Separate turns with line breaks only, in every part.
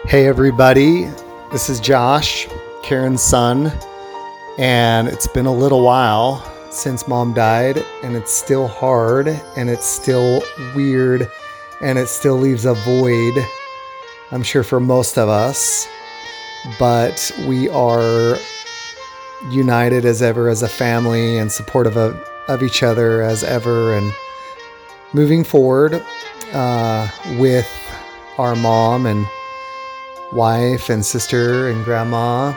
Hey everybody, this is Josh, Karen's son, and it's been a little while since Mom died, and it's still hard, and it's still weird, and it still leaves a void, I'm sure, for most of us, but we are united as ever as a family and supportive of each other as ever, and moving forward with our mom and wife and sister and grandma,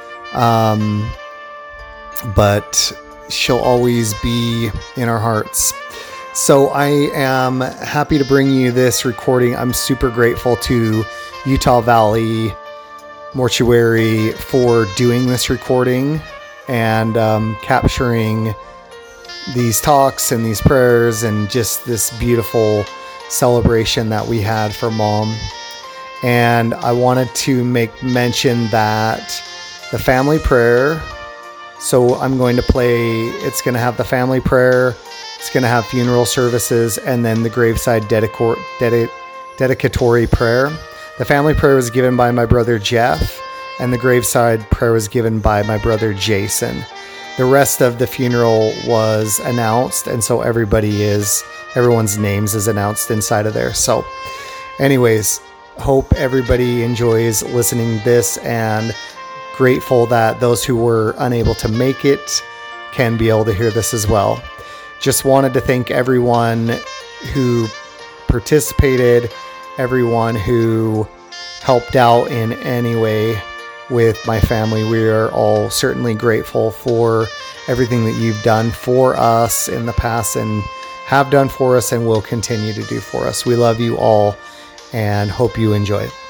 but she'll always be in our hearts. So I am happy to bring you this recording. I'm super grateful to Utah Valley Mortuary for doing this recording and capturing these talks and these prayers and just this beautiful celebration that we had for Mom. And I wanted to make mention that the family prayer, so I'm going to play, it's going to have the family prayer, it's going to have funeral services, and then the graveside dedicatory prayer. The family prayer was given by my brother Jeff, and the graveside prayer was given by my brother Jason. The rest of the funeral was announced, and so everyone's names is announced inside of there. So anyways, hope everybody enjoys listening to this, and grateful that those who were unable to make it can be able to hear this as well. Just wanted to thank everyone who participated, everyone who helped out in any way with my family. We are all certainly grateful for everything that you've done for us in the past and have done for us and will continue to do for us. We love you all and hope you enjoy it.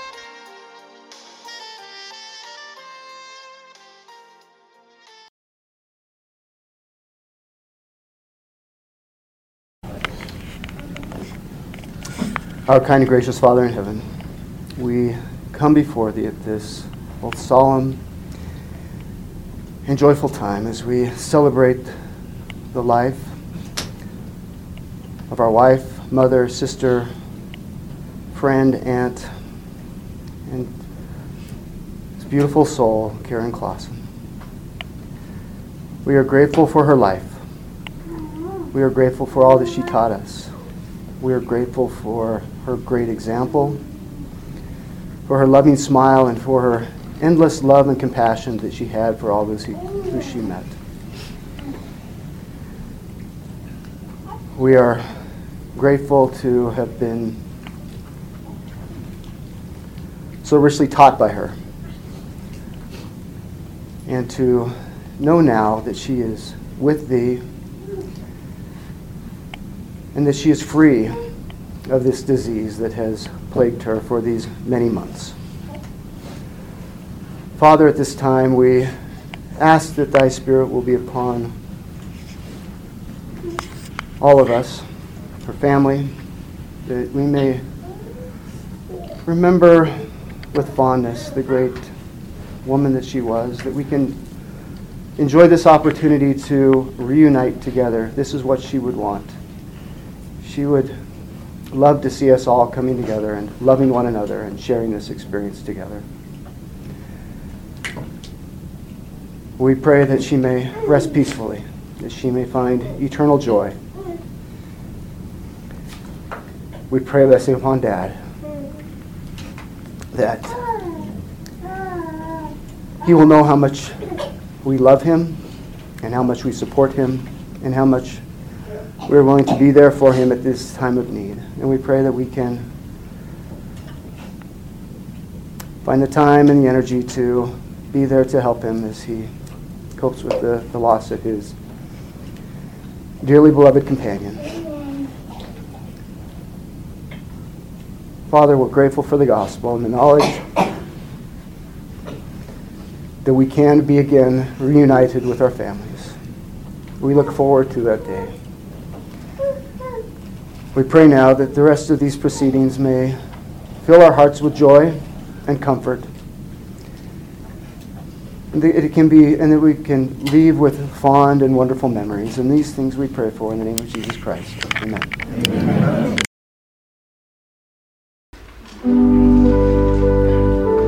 Our kind and gracious Father in heaven, we come before Thee at this both solemn and joyful time as we celebrate the life of our wife, mother, sister, friend, aunt, and this beautiful soul, Karen Clausen. We are grateful for her life. We are grateful for all that she taught us. We are grateful for her great example, for her loving smile, and for her endless love and compassion that she had for all those who she met. We are grateful to have been so richly taught by her, and to know now that she is with Thee and that she is free of this disease that has plagued her for these many months. Father, at this time we ask that Thy Spirit will be upon all of us, her family, that we may remember with fondness the great woman that she was, that we can enjoy this opportunity to reunite together. This is what she would want. She would love to see us all coming together and loving one another and sharing this experience together. We pray that she may rest peacefully, that she may find eternal joy. We pray blessing upon Dad, that he will know how much we love him and how much we support him and how much we're willing to be there for him at this time of need. And we pray that we can find the time and the energy to be there to help him as he copes with the loss of his dearly beloved companion. Father, we're grateful for the gospel and the knowledge that we can be again reunited with our families. We look forward to that day. We pray now that the rest of these proceedings may fill our hearts with joy and comfort, and that we can leave with fond and wonderful memories. And these things we pray for in the name of Jesus Christ. Amen. Amen.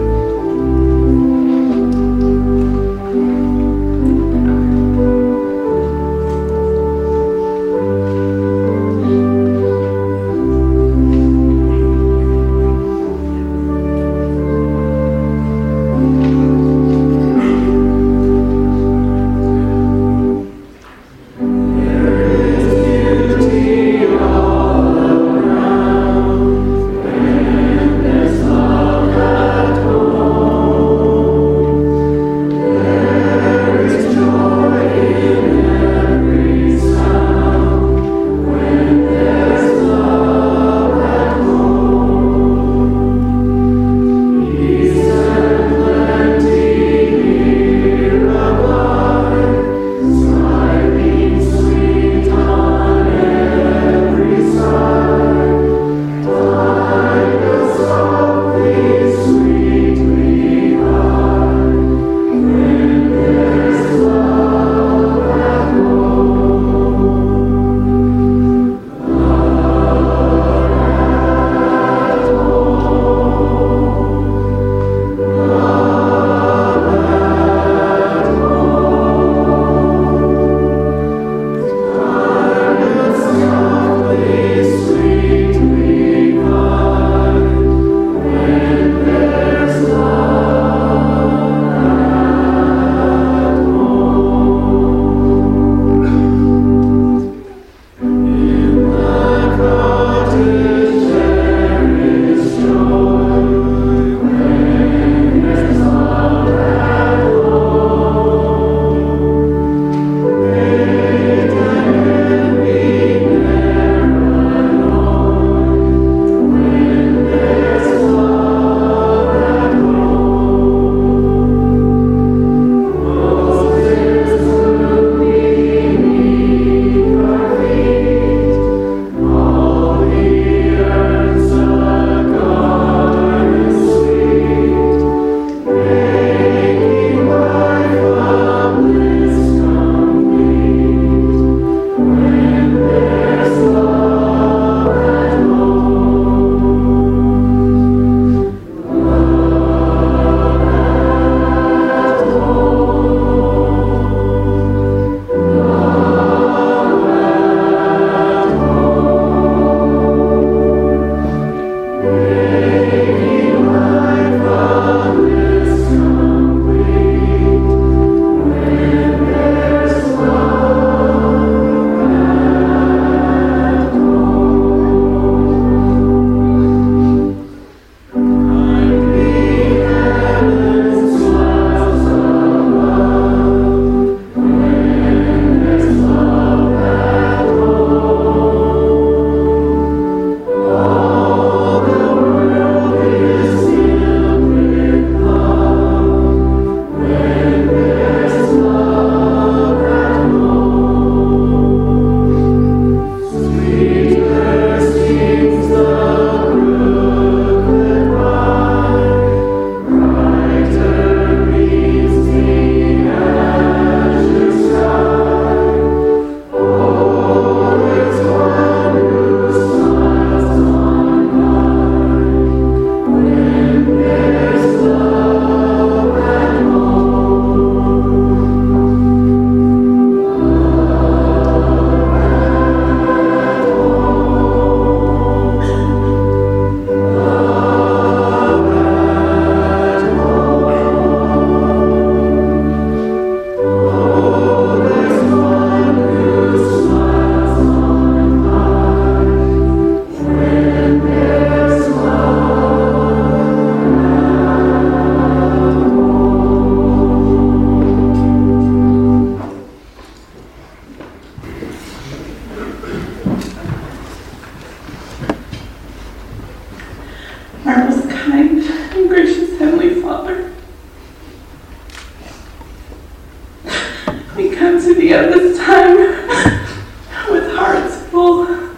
We come to the end of this time with hearts full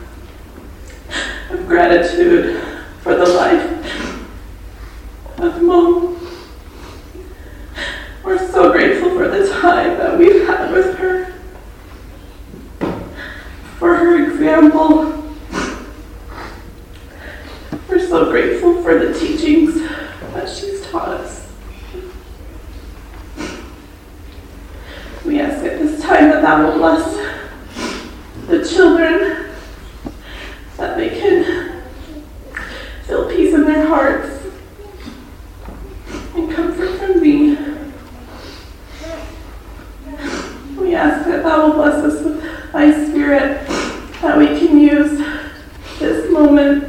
of gratitude for the life of Mom. We're so grateful for the time that we've had with her, for her example. We're so grateful for the teachings that she's taught us. We ask at this time that will bless the children, that they can feel peace in their hearts and comfort from thee. We ask that thou will bless us with thy Spirit, that we can use this moment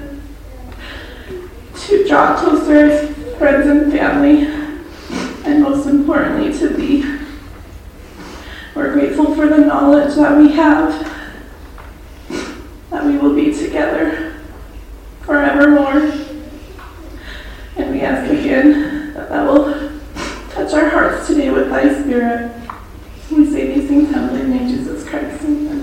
to draw closer as friends and family, and most importantly to thee. We're grateful for the knowledge that we have, that we will be together forevermore. And we ask again that thou will touch our hearts today with thy Spirit. We say these things humbly in the name of Jesus Christ. Amen.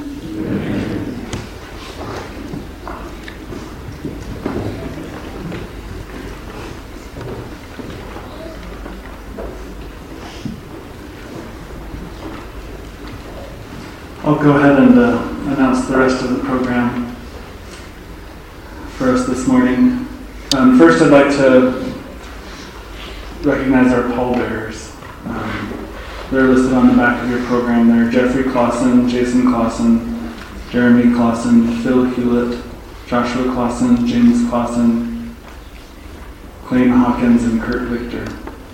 I'll go ahead and announce the rest of the program for us this morning. First, I'd like to recognize our pallbearers. They're listed on the back of your program. They're Jeffrey Clausen, Jason Clausen, Jeremy Clausen, Phil Hewlett, Joshua Clausen, James Clausen, Clayton Hawkins, and Kurt Victor.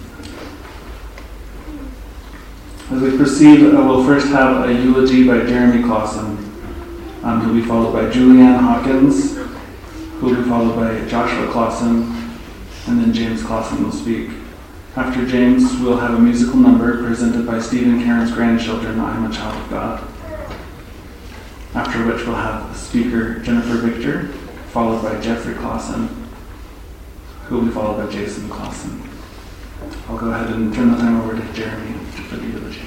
As we proceed, we'll first have a eulogy by Jeremy Clausen, who will be followed by Julianne Hawkins, who will be followed by Joshua Clausen, and then James Clausen will speak. After James, we'll have a musical number presented by Steve and Karen's grandchildren, I Am a Child of God. After which we'll have speaker Jennifer Victor, followed by Jeffrey Clausen, who will be followed by Jason Clausen. I'll go ahead and turn the time over to Jeremy for the eulogy.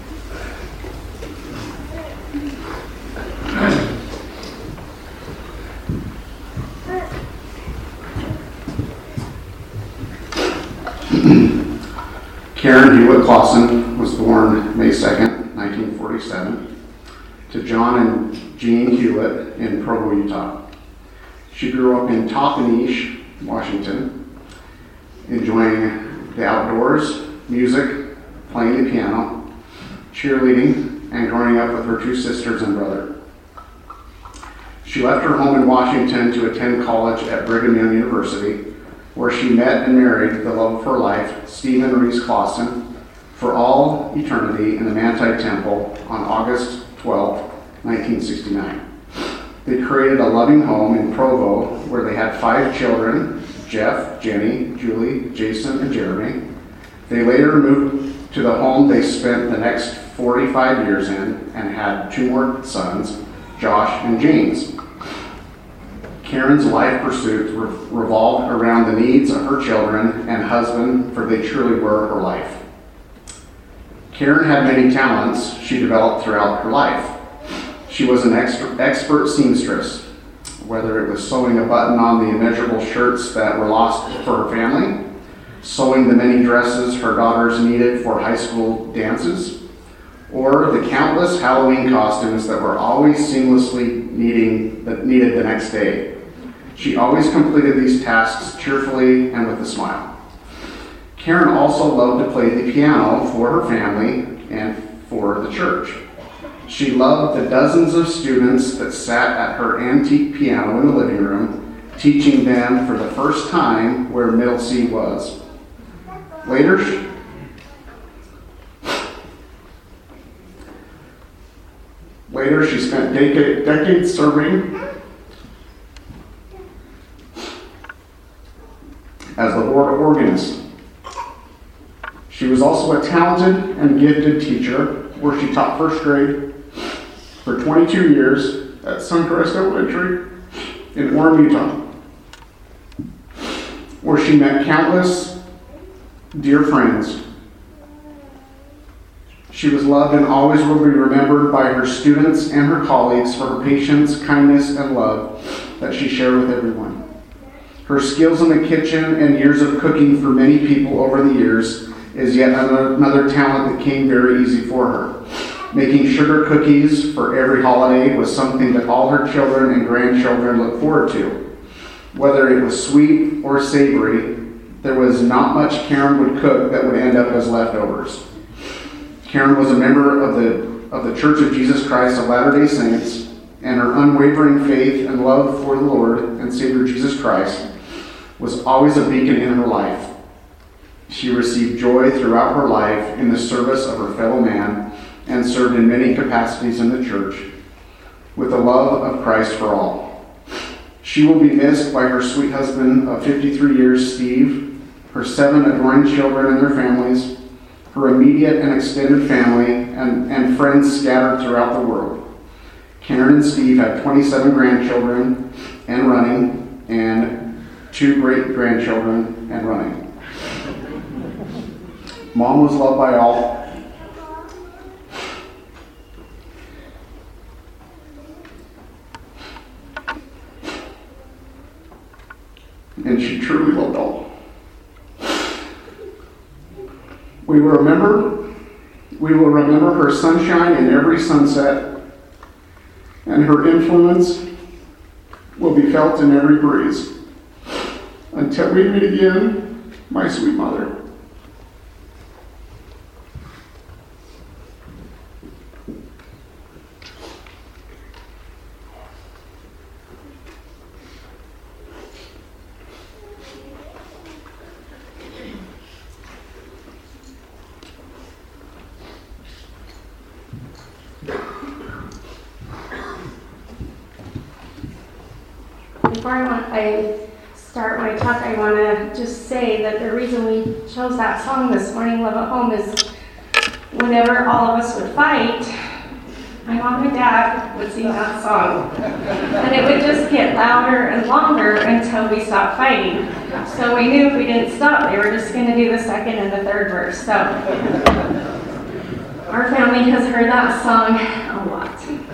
Karen Hewitt Clausen was born May 2nd, 1947, to John and Jean Hewitt in Provo, Utah. She grew up in Toppenish, Washington, enjoying the outdoors, music, playing the piano, cheerleading, and growing up with her two sisters and brother. She left her home in Washington to attend college at Brigham Young University, where she met and married the love of her life, Stephen Reese Clausen, for all eternity in the Manti Temple on August 12, 1969. They created a loving home in Provo where they had 5 children, Jeff, Jenny, Julie, Jason, and Jeremy. They later moved to the home they spent the next 45 years in and had 2 more sons, Josh and James. Karen's life pursuits revolved around the needs of her children and husband, for they truly were her life. Karen had many talents she developed throughout her life. She was an expert seamstress, whether it was sewing a button on the immeasurable shirts that were lost for her family, sewing the many dresses her daughters needed for high school dances, or the countless Halloween costumes that were always seamlessly needed the next day. She always completed these tasks cheerfully and with a smile. Karen also loved to play the piano for her family and for the church. She loved the dozens of students that sat at her antique piano in the living room, teaching them for the first time where Middle C was. Later, she spent decades serving as the board organist. She was also a talented and gifted teacher, where she taught first grade for 22 years at Suncrest Elementary in Orem, Utah, where she met countless dear friends. She was loved and always will be remembered by her students and her colleagues for her patience, kindness, and love that she shared with everyone. Her skills in the kitchen and years of cooking for many people over the years is yet another talent that came very easy for her. Making sugar cookies for every holiday was something that all her children and grandchildren looked forward to. Whether it was sweet or savory, there was not much Karen would cook that would end up as leftovers. Karen was a member of the Church of Jesus Christ of Latter-day Saints, and her unwavering faith and love for the Lord and Savior Jesus Christ was always a beacon in her life. She received joy throughout her life in the service of her fellow man and served in many capacities in the church with the love of Christ for all. She will be missed by her sweet husband of 53 years, Steve, her 7 adoring children and their families, her immediate and extended family, and friends scattered throughout the world. Karen and Steve have 27 grandchildren and running, and 2 great-grandchildren and running. Mom was loved by all. And she truly loved all. We will remember her sunshine in every sunset, and her influence will be felt in every breeze. Until we meet again, my sweet mother.
Before I start my talk, I want to just say that the reason we chose that song this morning, Love at Home, is whenever all of us would fight, my mom and dad would sing that song. And it would just get louder and longer until we stopped fighting. So we knew if we didn't stop, they were just going to do the second and the third verse. So our family has heard that song a lot.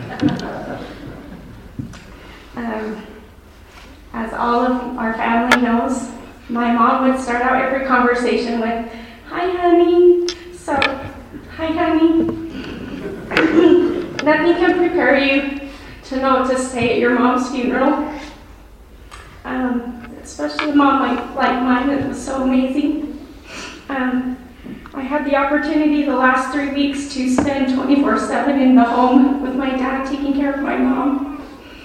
As all of our family knows, my mom would start out every conversation with, "Hi, honey." So, "Hi, honey." Nothing can prepare you to know what to say at your mom's funeral. Especially a mom like mine, it was so amazing. I had the opportunity the last 3 weeks to spend 24/7 in the home with my dad taking care of my mom.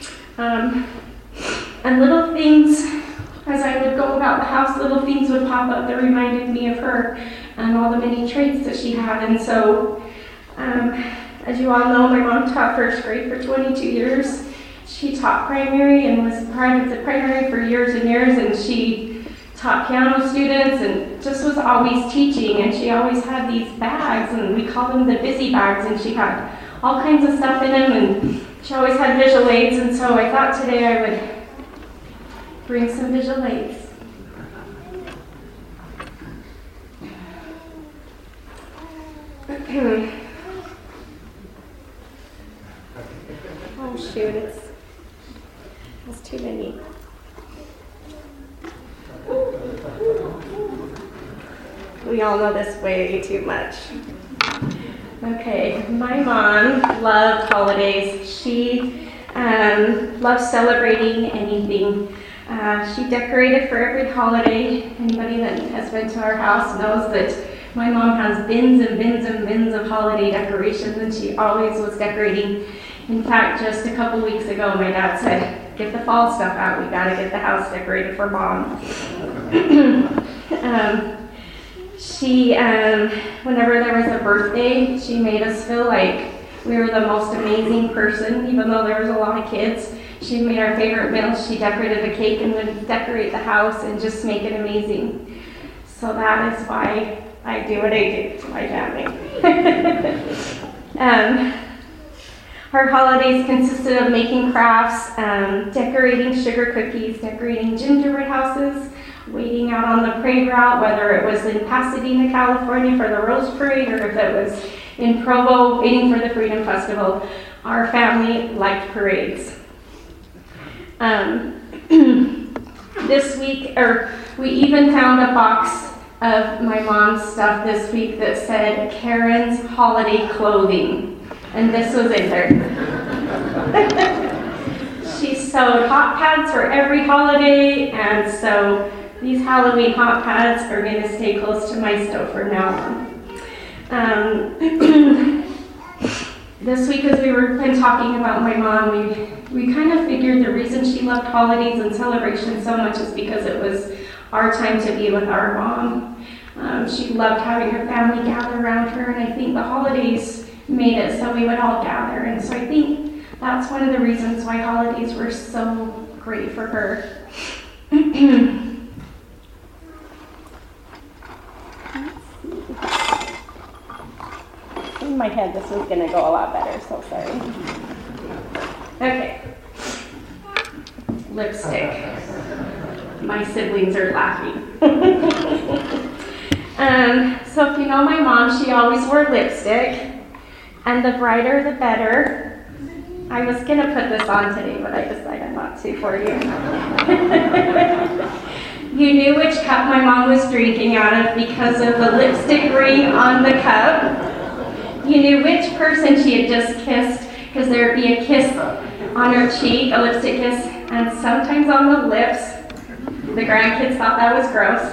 And little things, as I would go about the house, little things would pop up that reminded me of her and all the many traits that she had. And so, as you all know, my mom taught first grade for 22 years. She taught primary and was part of the primary for years and years, and she taught piano students and just was always teaching. And she always had these bags, and we call them the busy bags, and she had all kinds of stuff in them, and she always had visual aids. And so I thought today I would bring some visual aids. Oh shoot, it's too many. We all know this way too much. Okay, my mom loved holidays. She loved celebrating anything. She decorated for every holiday. Anybody that has been to our house knows that my mom has bins and bins and bins of holiday decorations, and she always was decorating. In fact, just a couple weeks ago, my dad said, "Get the fall stuff out. We gotta get the house decorated for Mom." She, whenever there was a birthday, she made us feel like we were the most amazing person, even though there was a lot of kids. She made our favorite meals. She decorated the cake and would decorate the house and just make it amazing. So that is why I do what I do to my family. Her holidays consisted of making crafts, decorating sugar cookies, decorating gingerbread houses, waiting out on the parade route, whether it was in Pasadena, California for the Rose Parade, or if it was in Provo waiting for the Freedom Festival. Our family liked parades. This week, we even found a box of my mom's stuff this week that said Karen's holiday clothing, and this was in there. She sewed hot pads for every holiday, and so these Halloween hot pads are going to stay close to my stove from now on. This week, as we were been talking about my mom, we kind of figured the reason she loved holidays and celebrations so much is because it was our time to be with our mom. She loved having her family gather around her, and I think the holidays made it so we would all gather. And so I think that's one of the reasons why holidays were so great for her. In my head, this was going to go a lot better, so sorry. Okay. Lipstick. My siblings are laughing. So if you know my mom, she always wore lipstick, and the brighter the better. I was going to put this on today, but I decided not to for you. You knew which cup my mom was drinking out of because of the lipstick ring on the cup. You knew which person she had just kissed because there would be a kiss on her cheek, a lipstick kiss, and sometimes on the lips. The grandkids thought that was gross.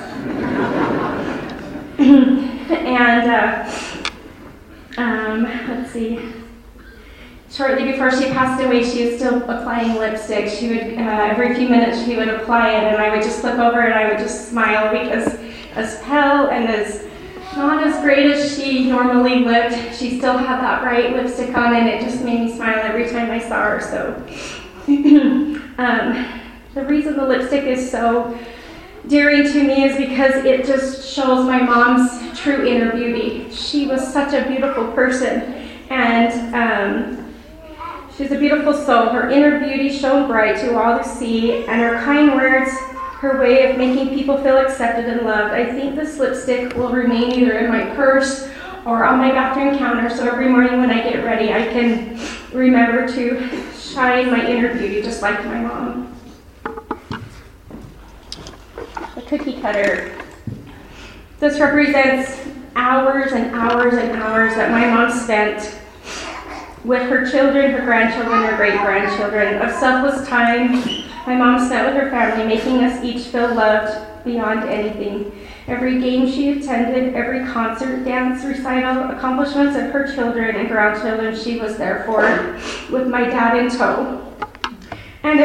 And let's see. Shortly before she passed away, she was still applying lipstick. She would, every few minutes she would apply it, and I would just look over and I would just smile because as pale and as not as great as she normally looked, she still had that bright lipstick on, and it just made me smile every time I saw her. So the reason the lipstick is so dearing to me is because it just shows my mom's true inner beauty. She was such a beautiful person, and she's a beautiful soul. Her inner beauty shone bright to all to see, and her kind words, her way of making people feel accepted and loved. I think this lipstick will remain either in my purse or on my bathroom counter, so every morning when I get ready, I can remember to shine my inner beauty just like my mom. The cookie cutter. This represents hours and hours and hours that my mom spent with her children, her grandchildren, her great-grandchildren. Of selfless time my mom spent with her family, making us each feel loved beyond anything. Every game she attended, every concert, dance, recital, accomplishments of her children and grandchildren, she was there for, with my dad in tow. And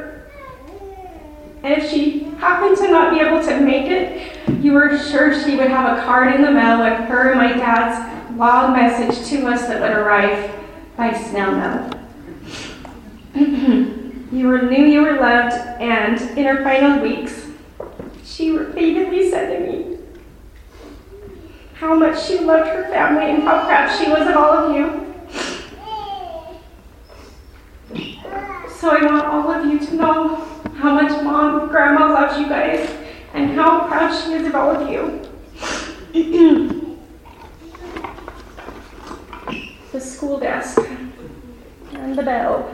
if she happened to not be able to make it, you were sure she would have a card in the mail with her and my dad's long message to us that would arrive by snail mail. You knew you were loved, and in her final weeks, she repeatedly said to me how much she loved her family and how proud she was of all of you. So I want all of you to know how much Mom and Grandma loves you guys and how proud she is of all of you. The school desk and the bell.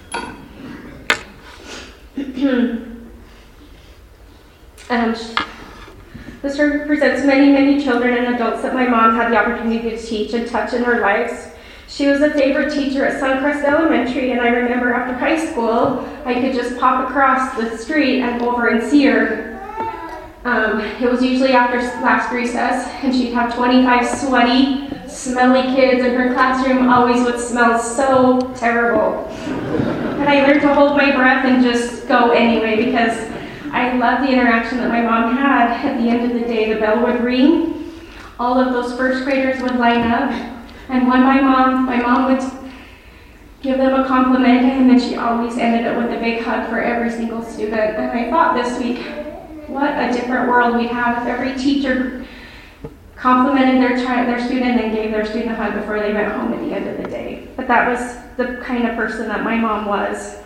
This represents many, many children and adults that my mom had the opportunity to teach and touch in her lives. She was a favorite teacher at Suncrest Elementary, and I remember after high school, I could just pop across the street and go over and see her. It was usually after last recess, and she'd have 25 sweaty, smelly kids in her classroom, always would smell so terrible. But I learned to hold my breath and just go anyway because I loved the interaction that my mom had. At the end of the day, the bell would ring, all of those first graders would line up, and when my mom would give them a compliment, and then she always ended it with a big hug for every single student. And I thought this week, what a different world we'd have if every teacher complimented their student and gave their student a hug before they went home at the end of the day. But that was the kind of person that my mom was.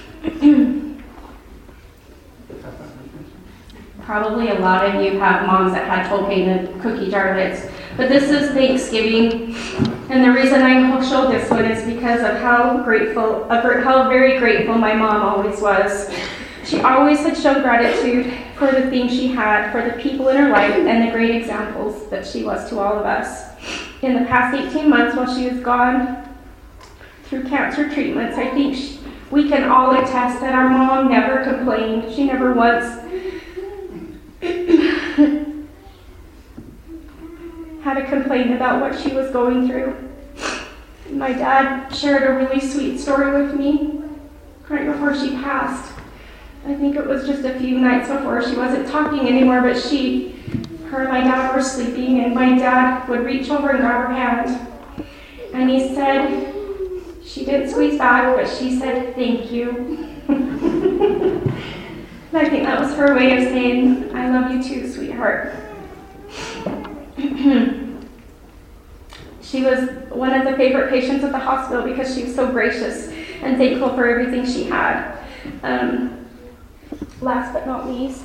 Probably a lot of you have moms that had toe painted cookie jar lids. But this is Thanksgiving. And the reason I show this one is because of how very grateful my mom always was. She always had shown gratitude for the things she had, for the people in her life, and the great examples that she was to all of us. In the past 18 months while she was gone through cancer treatments, I think we can all attest that our mom never complained. She never once had a complaint about what she was going through. My dad shared a really sweet story with me right before she passed. I think it was just a few nights before. She wasn't talking anymore, but her and my dad were sleeping, and my dad would reach over and grab her hand. And he said, she didn't squeeze back, but she said, "Thank you." And I think that was her way of saying, "I love you too, sweetheart." She was one of the favorite patients at the hospital because she was so gracious and thankful for everything she had. Last but not least,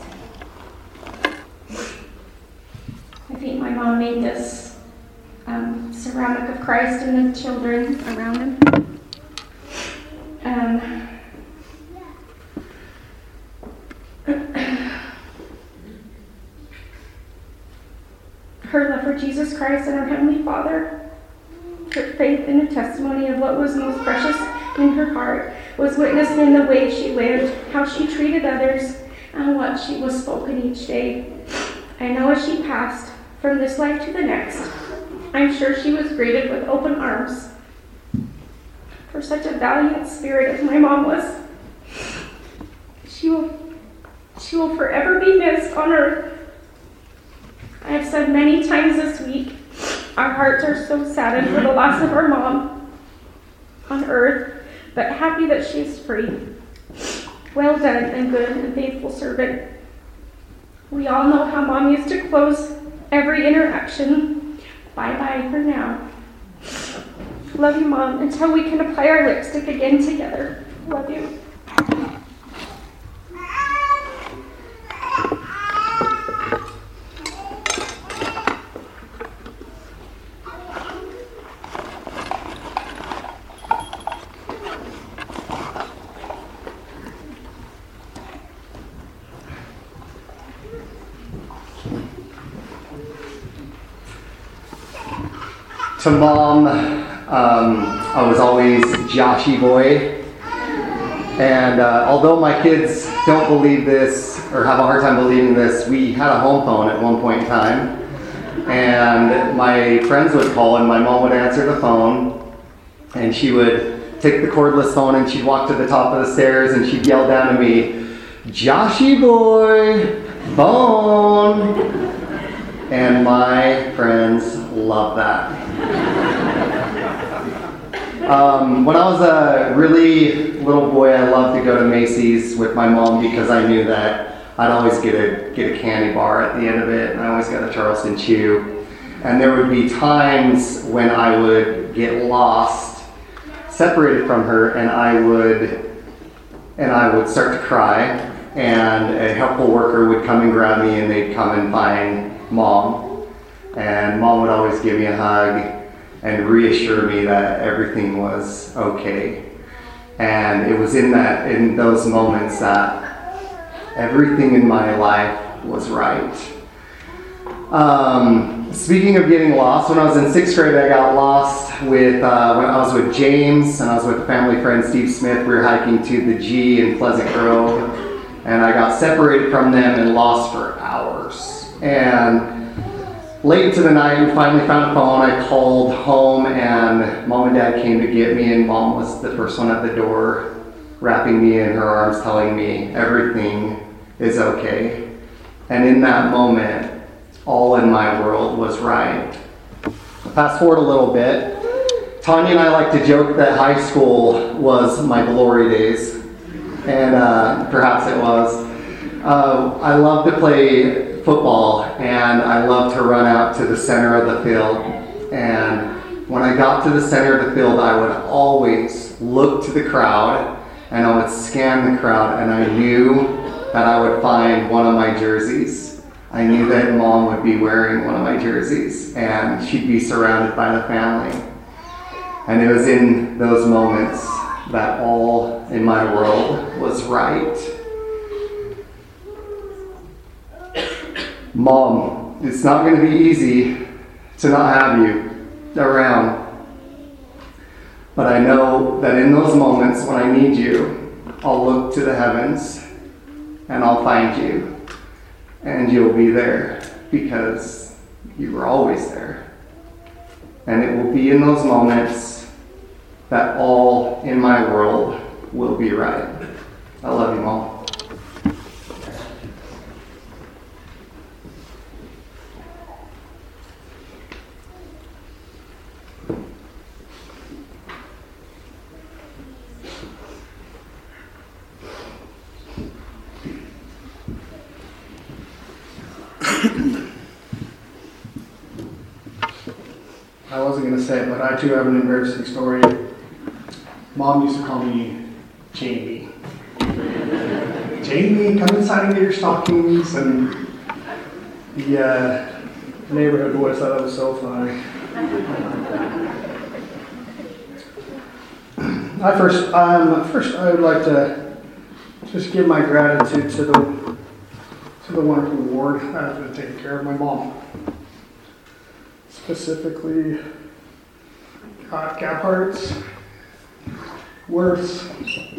I think my mom made this ceramic of Christ and the children around him. Her love for Jesus Christ and her Heavenly Father, her faith and her testimony of what was most precious in her heart was witnessed in the way she lived, how she treated others, and what she was spoken each day. I know as she passed from this life to the next, I'm sure she was greeted with open arms. For such a valiant spirit as my mom was, she will forever be missed on earth. I have said many times this week, our hearts are so saddened for the loss of our mom on earth, but happy that she is free. Well done and good and faithful servant. We all know how Mom used to close every interaction. Bye-bye for now. Love you, Mom, until we can apply our lipstick again together. Love you.
To Mom, I was always Joshy boy, and although my kids don't believe this or have a hard time believing this, we had a home phone at one point in time, and my friends would call and my mom would answer the phone, and she would take the cordless phone and she'd walk to the top of the stairs and she'd yell down to me, "Joshy boy, phone," and my friends love that. When I was a really little boy, I loved to go to Macy's with my mom because I knew that I'd always get a candy bar at the end of it, and I always got a Charleston Chew. And there would be times when I would get lost, separated from her, and I would start to cry, and a helpful worker would come and grab me, and they'd come and find Mom. And Mom would always give me a hug and reassure me that everything was okay. And it was in those moments that everything in my life was right. Speaking of getting lost, when I was in 6th grade, I got lost when I was with James, and I was with family friend Steve Smith. We were hiking to the G in Pleasant Grove, and I got separated from them and lost for hours. And late into the night, we finally found a phone. I called home, and Mom and Dad came to get me, and Mom was the first one at the door, wrapping me in her arms, telling me everything is okay. And in that moment, all in my world was right. Fast forward a little bit. Tanya and I like to joke that high school was my glory days, and perhaps it was. I love to play football, and I love to run out to the center of the field. And when I got to the center of the field, I would always look to the crowd, and I would scan the crowd, and I knew that I would find one of my jerseys. I knew that Mom would be wearing one of my jerseys, and she'd be surrounded by the family. And it was in those moments that all in my world was right. Mom, it's not going to be easy to not have you around. But I know that in those moments when I need you, I'll look to the heavens and I'll find you. And you'll be there because you were always there. And it will be in those moments that all in my world will be right. I love you, Mom.
I wasn't going to say it, but I too have an embarrassing story. Mom used to call me Jamie. Jamie, come inside and get your stockings. And the neighborhood boys thought that was so funny. First, I would like to just give my gratitude to the wonderful ward that has been taking care of my mom. Specifically, Gaphart's, Worth's,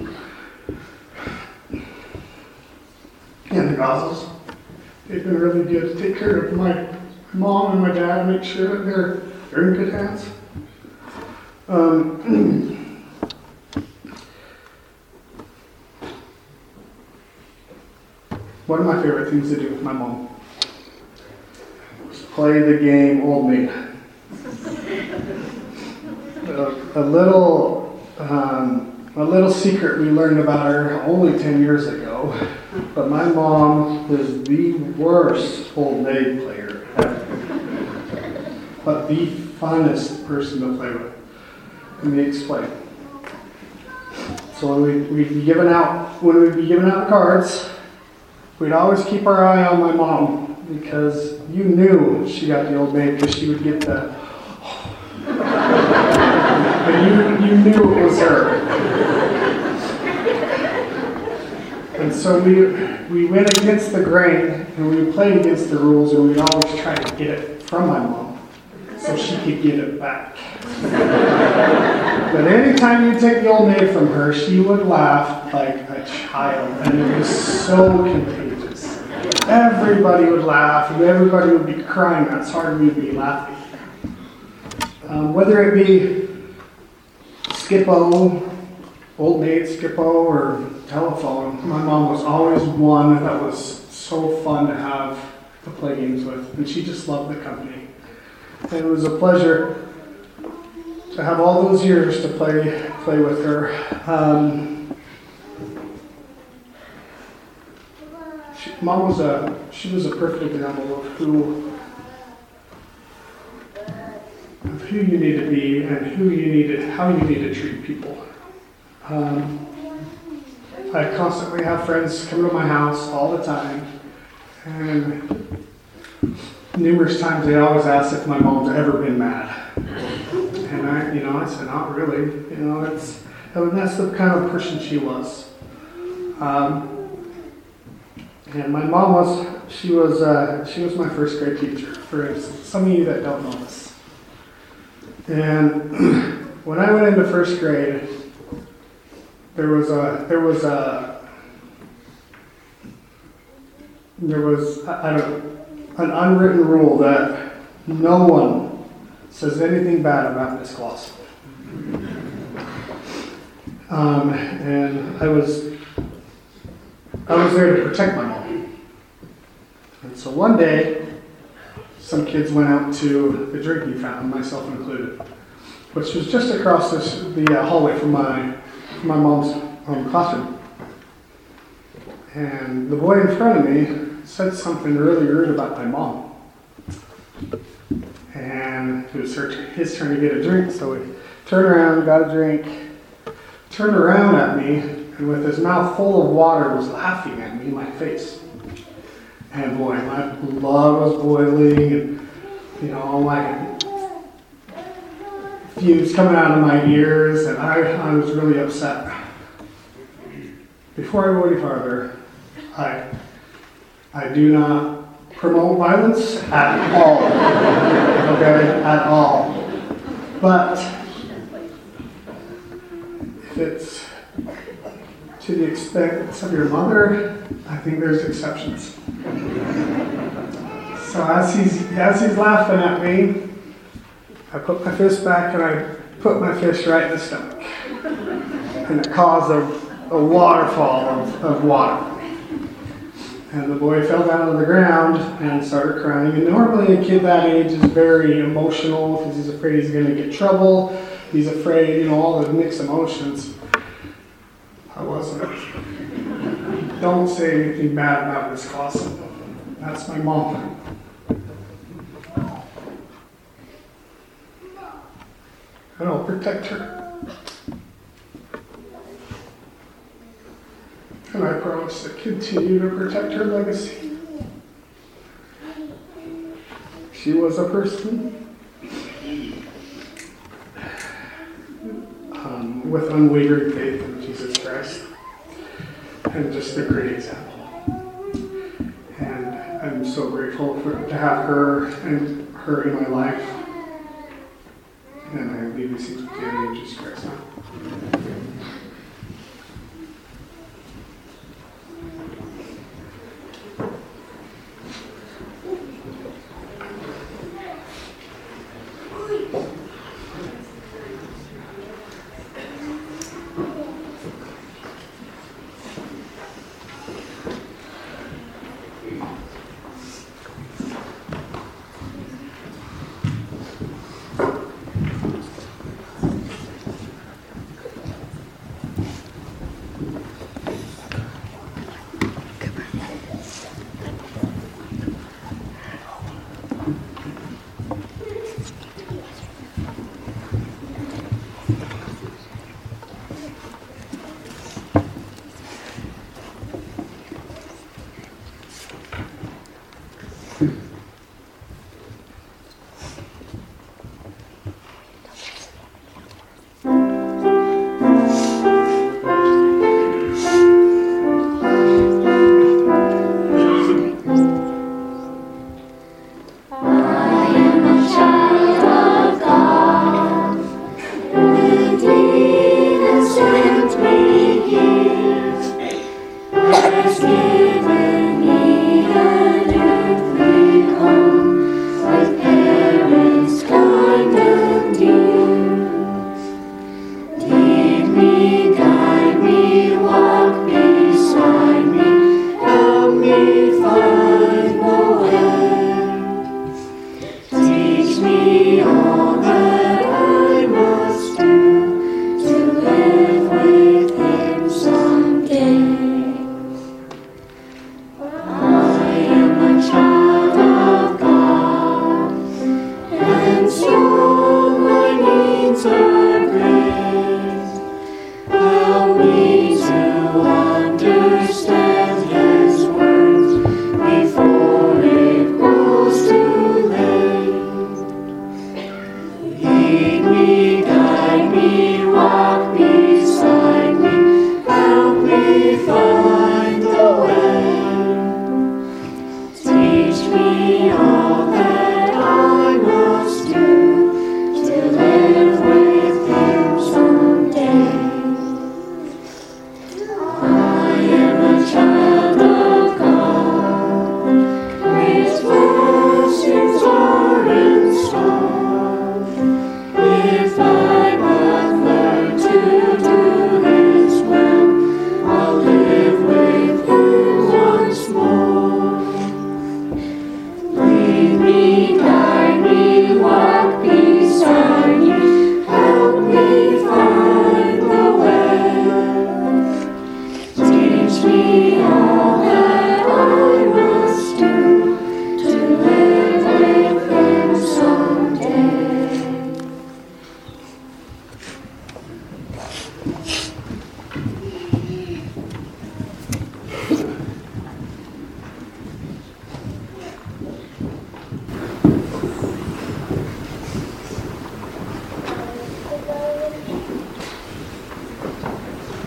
and the Gozzles. They've been really good to take care of my mom and my dad and make sure that they're in good hands. One of my favorite things to do with my mom was play the game Old Maid. A little secret we learned about her only 10 years ago, but my mom was the worst Old Maid player ever, but the funnest person to play with. Let me explain. So when we'd be giving out the cards, we'd always keep our eye on my mom because you knew she got the Old Maid because she would get the and you knew it was her. And so we went against the grain and we played against the rules and we'd always try to get it from my mom so she could get it back. But anytime you take the Old Maid from her, she would laugh like a child, and it was so contagious. Everybody would laugh, and everybody would be crying. That's hard, we'd be laughing. Whether it be Skip-O, Old Maid, Skip-O, or telephone, my mom was always one that was so fun to have to play games with, and she just loved the company. And it was a pleasure to have all those years to play with her. Mom was a perfect example of who you need to be and how you need to treat people. I constantly have friends come to my house all the time, and numerous times they always ask if my mom's ever been mad. And I said, not really. That's the kind of person she was. And my mom was my first grade teacher, for some of you that don't know this. And when I went into first grade, there was an unwritten rule that no one says anything bad about Miss Clausen. And I was there to protect my mom. And so one day, some kids went out to the drinking fountain, myself included, which was just across the hallway from my mom's classroom. And the boy in front of me said something really rude about my mom. And it was his turn to get a drink, so he turned around, got a drink, turned around at me, and with his mouth full of water was laughing at me in my face. And boy, my blood was boiling, and I'm like, fumes coming out of my ears, and I was really upset. Before I go any farther, I do not promote violence at all. Okay, at all. But if it's to the expense of your mother, I think there's exceptions. So as he's laughing at me, I put my fist back and I put my fist right in the stomach. And it caused a waterfall of water. And the boy fell down on the ground and started crying. And normally a kid that age is very emotional because he's afraid he's going to get trouble. He's afraid, all the mixed emotions. I wasn't. Don't say anything bad about Miss Clausen. That's my mom. And I'll protect her. And I promise to continue to protect her legacy. She was a person with unwavering faith in Jesus Christ. And just a great example. And I'm so grateful to have her in my life. And I leave these things with you in Jesus Christ now.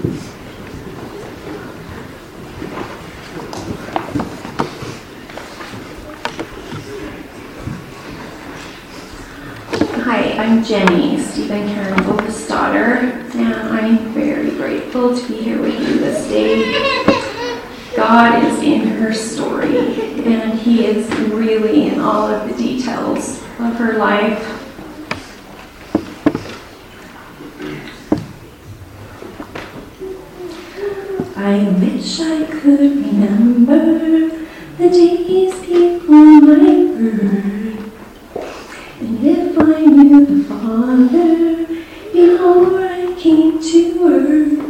Hi, I'm Jenny, Stephen Karen's oldest daughter, and I'm very grateful to be here with you this day. God is in her story, and He is really in all of the details of her life. I wish I could remember the days before my birth. And if I knew the Father before I came to earth,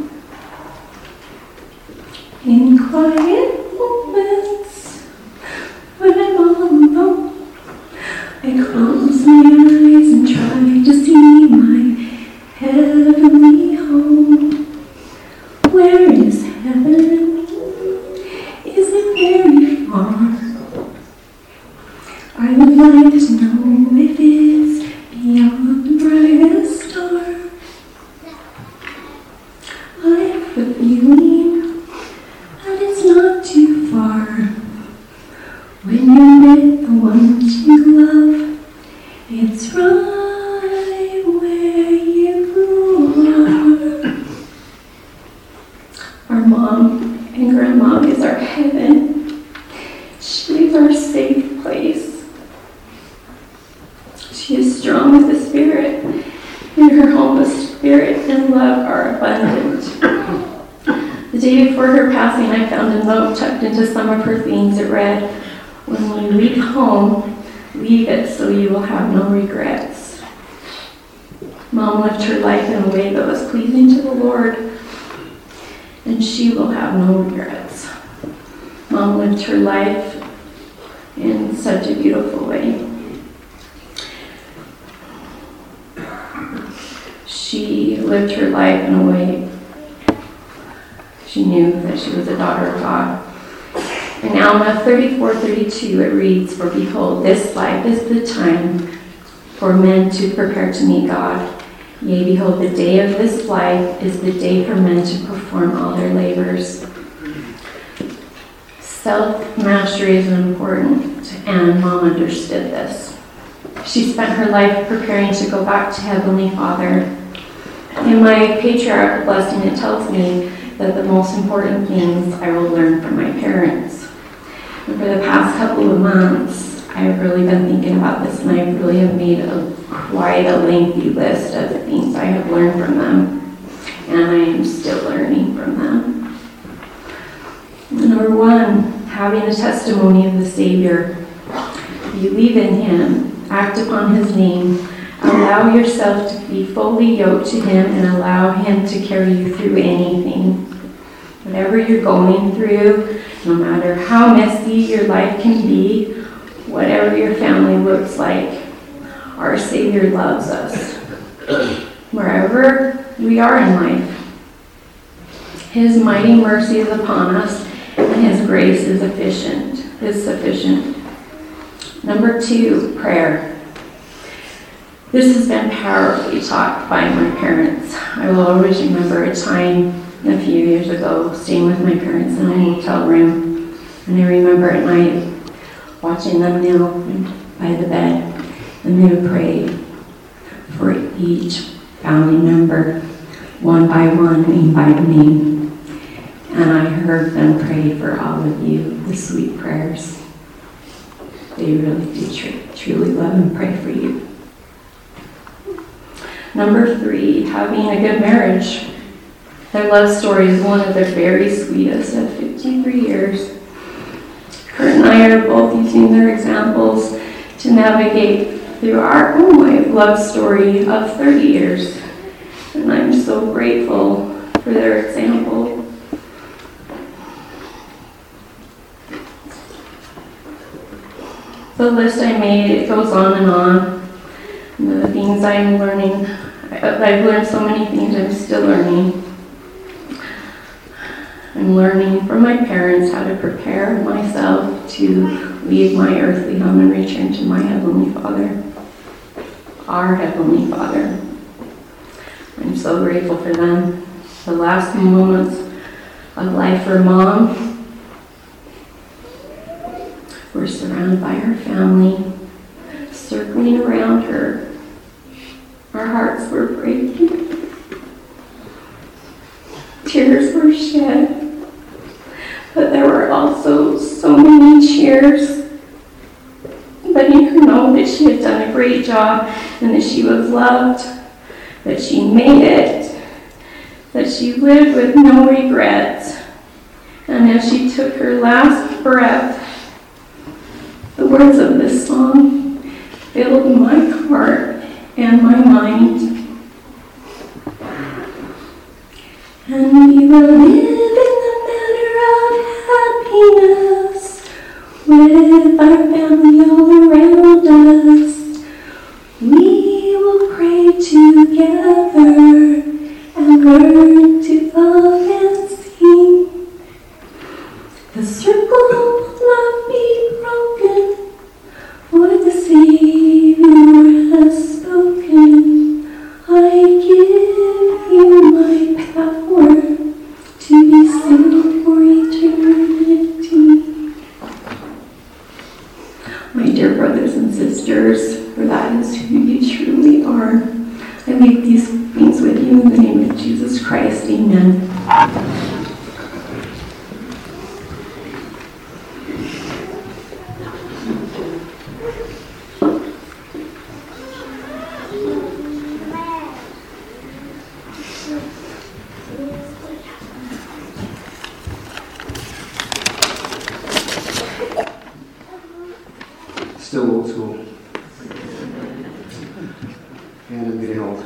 in quiet moments when I'm all alone, I close my eyes and try to see my heavenly home. Where is heaven? Is it very far? I would like to know if it's beyond the brightest star. I have a feeling that it's not too far. When you're with the ones you love, it's right where you are. Our mom and grandma is our heaven. She is our safe place. She is strong with the Spirit. In her home, the Spirit and love are abundant. The day before her passing, I found a note tucked into some of her things. It read, "When you leave home, leave it so you will have no regrets." Mom lived her life in a way that was pleasing to the Lord, and she will have no regrets. Mom lived her life in such a beautiful way. She lived her life in a way she knew that she was a daughter of God. In Alma 34:32 it reads, "For behold, this life is the time for men to prepare to meet God. Yea, behold, the day of this life is the day for men to perform all their labors." Self-mastery is important, and Mom understood this. She spent her life preparing to go back to Heavenly Father. In my patriarchal blessing, it tells me that the most important things I will learn from my parents. And for the past couple of months, I've really been thinking about this, and I really have made quite a lengthy list of the things I have learned from them, and I am still learning from them. Number one, having a testimony of the Savior. Believe in Him, act upon His name, allow yourself to be fully yoked to Him, and allow Him to carry you through anything. Whatever you're going through, no matter how messy your life can be, whatever your family looks like, our Savior loves us. Wherever we are in life, His mighty mercy is upon us, and His grace is sufficient. Number two, prayer. This has been powerfully taught by my parents. I will always remember a time a few years ago staying with my parents in a hotel room, and I remember at night watching them kneel by the bed, and they would pray for each family member, one by one, name by name. And I heard them pray for all of you, the sweet prayers. They really do truly love and pray for you. Number three, having a good marriage. Their love story is one of their very sweetest at 53 years. Kurt and I are both using their examples to navigate through our own love story of 30 years. And I'm so grateful for their example. The list I made, it goes on and on. And the things I'm learning, I've learned so many things I'm still learning. I'm learning from my parents how to prepare myself to leave my earthly home and return to my Heavenly Father, our Heavenly Father. I'm so grateful for them. the last moments of life for Mom. We're surrounded by our family, circling around her. Our hearts were breaking. Tears were shed, but there were also so many cheers, letting her know that she had done a great job and that she was loved, that she made it, that she lived with no regrets. And as she took her last breath, the words of this song filled my heart and my mind. And we will live in the manner of happiness with our family all around us. We will pray together and learn to love and sing. The circle will not be broken, for the Savior has spoken. I give you my power to be still for eternity. My dear brothers and sisters, for that is who you truly are. I leave these things with you in the name of Jesus Christ. Amen.
Still old school. And I'm getting old.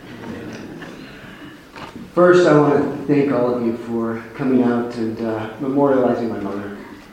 First, I want to thank all of you for coming out and memorializing my mother.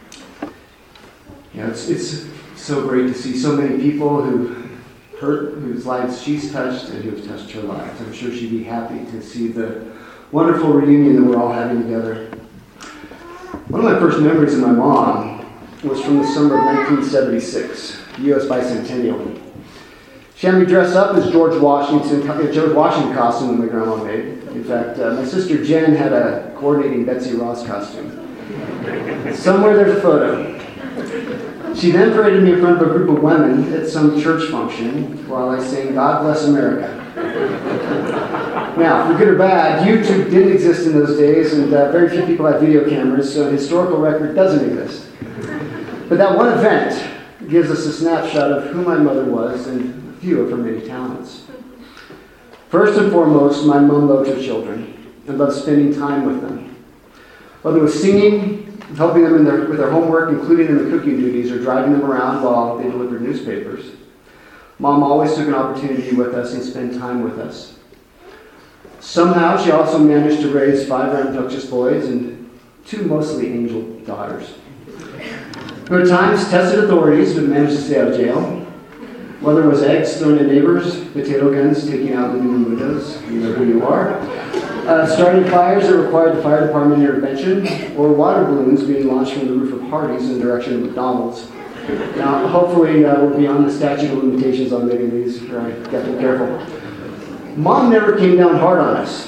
It's so great to see so many people whose lives she's touched and who've touched her lives. I'm sure she'd be happy to see the wonderful reunion that we're all having together. One of my first memories of my mom was from the summer of 1976, U.S. Bicentennial. She had me dress up as George Washington costume that my grandma made. In fact, my sister Jen had a coordinating Betsy Ross costume. Somewhere there's a photo. She then paraded me in front of a group of women at some church function while I sang God Bless America. Now, for good or bad, YouTube didn't exist in those days, and very few people had video cameras, so a historical record doesn't exist. But that one event gives us a snapshot of who my mother was and a few of her many talents. First and foremost, my mom loved her children and loved spending time with them. Whether it was singing, helping them with their homework, including in the cooking duties, or driving them around while they delivered newspapers, Mom always took an opportunity to be with us and spend time with us. Somehow, she also managed to raise 5 rambunctious boys and 2 mostly angel daughters, who at times tested authorities but managed to stay out of jail. Whether it was eggs thrown at neighbors, potato guns taking out living room windows, you know who you are, starting fires that required the fire department intervention, or water balloons being launched from the roof of Hardee's in the direction of McDonald's. Now, hopefully, we're beyond the statute of limitations on many of these, right? Got to be careful. Mom never came down hard on us.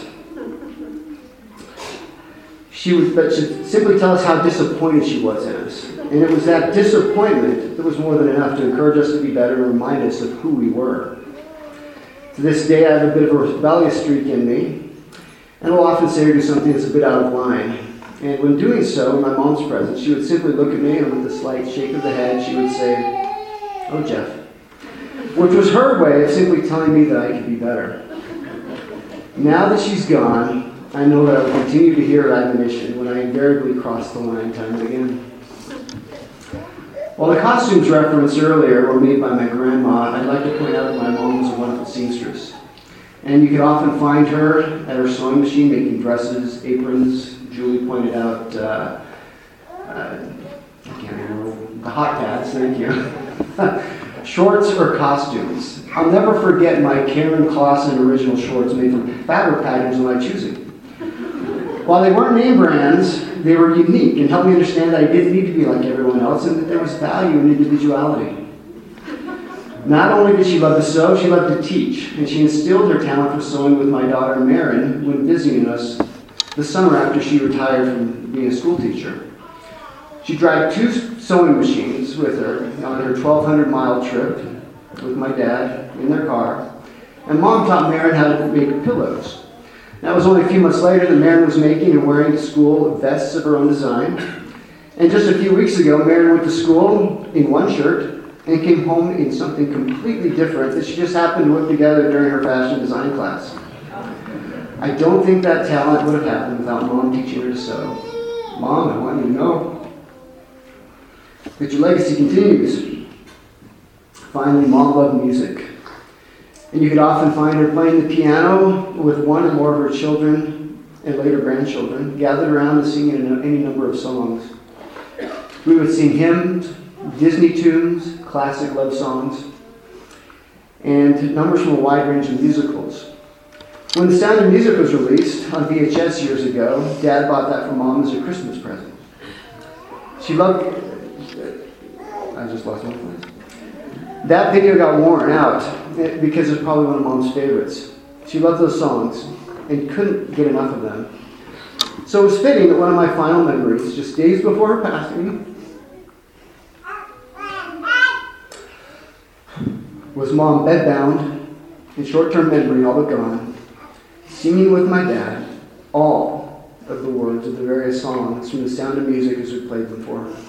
She would simply tell us how disappointed she was in us. And it was that disappointment that was more than enough to encourage us to be better and remind us of who we were. To this day, I have a bit of a rebellious streak in me, and will often say or do something that's a bit out of line. And when doing so, in my mom's presence, she would simply look at me, and with a slight shake of the head, she would say, "Oh, Jeff," which was her way of simply telling me that I could be better. Now that she's gone, I know that I will continue to hear her admonition when I invariably cross the line time and again. While the costumes referenced earlier were made by my grandma, I'd like to point out that my mom was a wonderful seamstress. And you can often find her at her sewing machine making dresses, aprons. Julie pointed out, I can't remember, the hot pads, thank you. Shorts or costumes. I'll never forget my Karen Clausen original shorts made from fabric patterns of my choosing. While they weren't name brands, they were unique and helped me understand that I didn't need to be like everyone else and that there was value in individuality. Not only did she love to sew, she loved to teach, and she instilled her talent for sewing with my daughter Marin when visiting us the summer after she retired from being a school teacher. She dragged 2 sewing machines with her on her 1,200-mile trip with my dad in their car, and Mom taught Maren how to make pillows. That was only a few months later that Maren was making and wearing to school vests of her own design. And just a few weeks ago, Maren went to school in one shirt and came home in something completely different that she just happened to whip together during her fashion design class. I don't think that talent would have happened without Mom teaching her to sew. Mom, I want you to know that your legacy continues. Finally, Mom loved music. And you could often find her playing the piano with one or more of her children and later grandchildren, gathered around and singing any number of songs. We would sing hymns, Disney tunes, classic love songs, and numbers from a wide range of musicals. When The Sound of Music was released on VHS years ago, Dad bought that for Mom as a Christmas present. She loved... I just lost my place. That video got worn out because it's probably one of Mom's favorites. She loved those songs and couldn't get enough of them. So it was fitting that one of my final memories, just days before her passing, was Mom bedbound, in short-term memory, all but gone, singing with my dad all of the words of the various songs from The Sound of Music as we played them for her.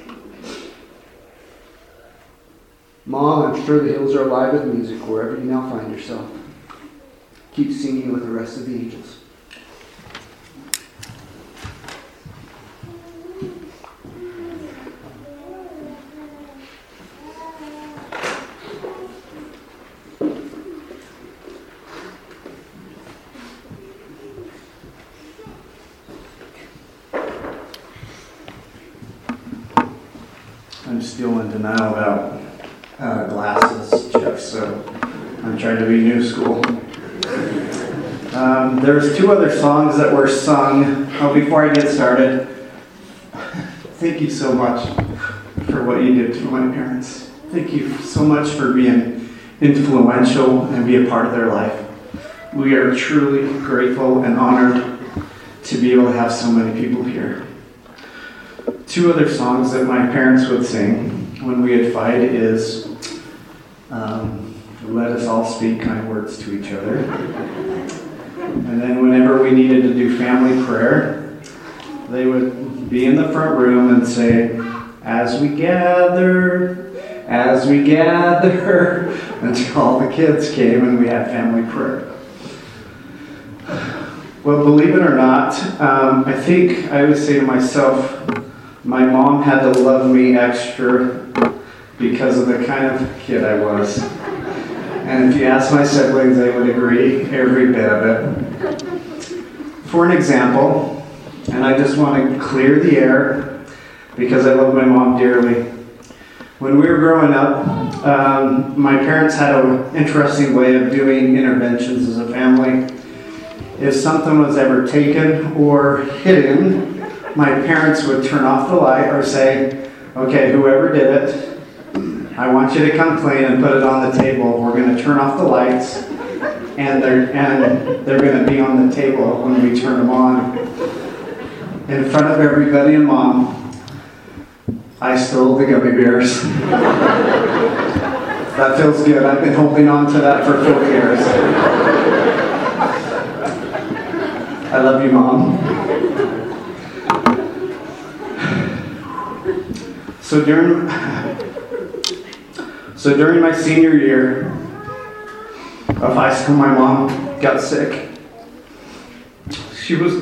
Mom, I'm sure the hills are alive with music wherever you now find yourself. Keep singing with the rest of the angels.
I'm still in denial about glasses, Jeff, so I'm trying to be new school. There's 2 other songs that were sung. Before I get started, thank you so much for what you did to my parents. Thank you so much for being influential and be a part of their life. We are truly grateful and honored to be able to have so many people here. 2 other songs that my parents would sing when we had fight is Let Us All Speak Kind Words to Each Other. And then whenever we needed to do family prayer, they would be in the front room and say, as we gather, until all the kids came and we had family prayer. Well, believe it or not, I think I would say to myself, my mom had to love me extra because of the kind of kid I was. And if you ask my siblings, they would agree, every bit of it. For an example, and I just want to clear the air because I love my mom dearly. When we were growing up, my parents had an interesting way of doing interventions as a family. If something was ever taken or hidden, my parents would turn off the light or say, okay, whoever did it, I want you to come clean and put it on the table. We're going to turn off the lights, and they're going to be on the table when we turn them on. In front of everybody and Mom, I stole the gummy bears. That feels good. I've been holding on to that for 4 years. I love you, Mom. So during my senior year of high school, my mom got sick. She was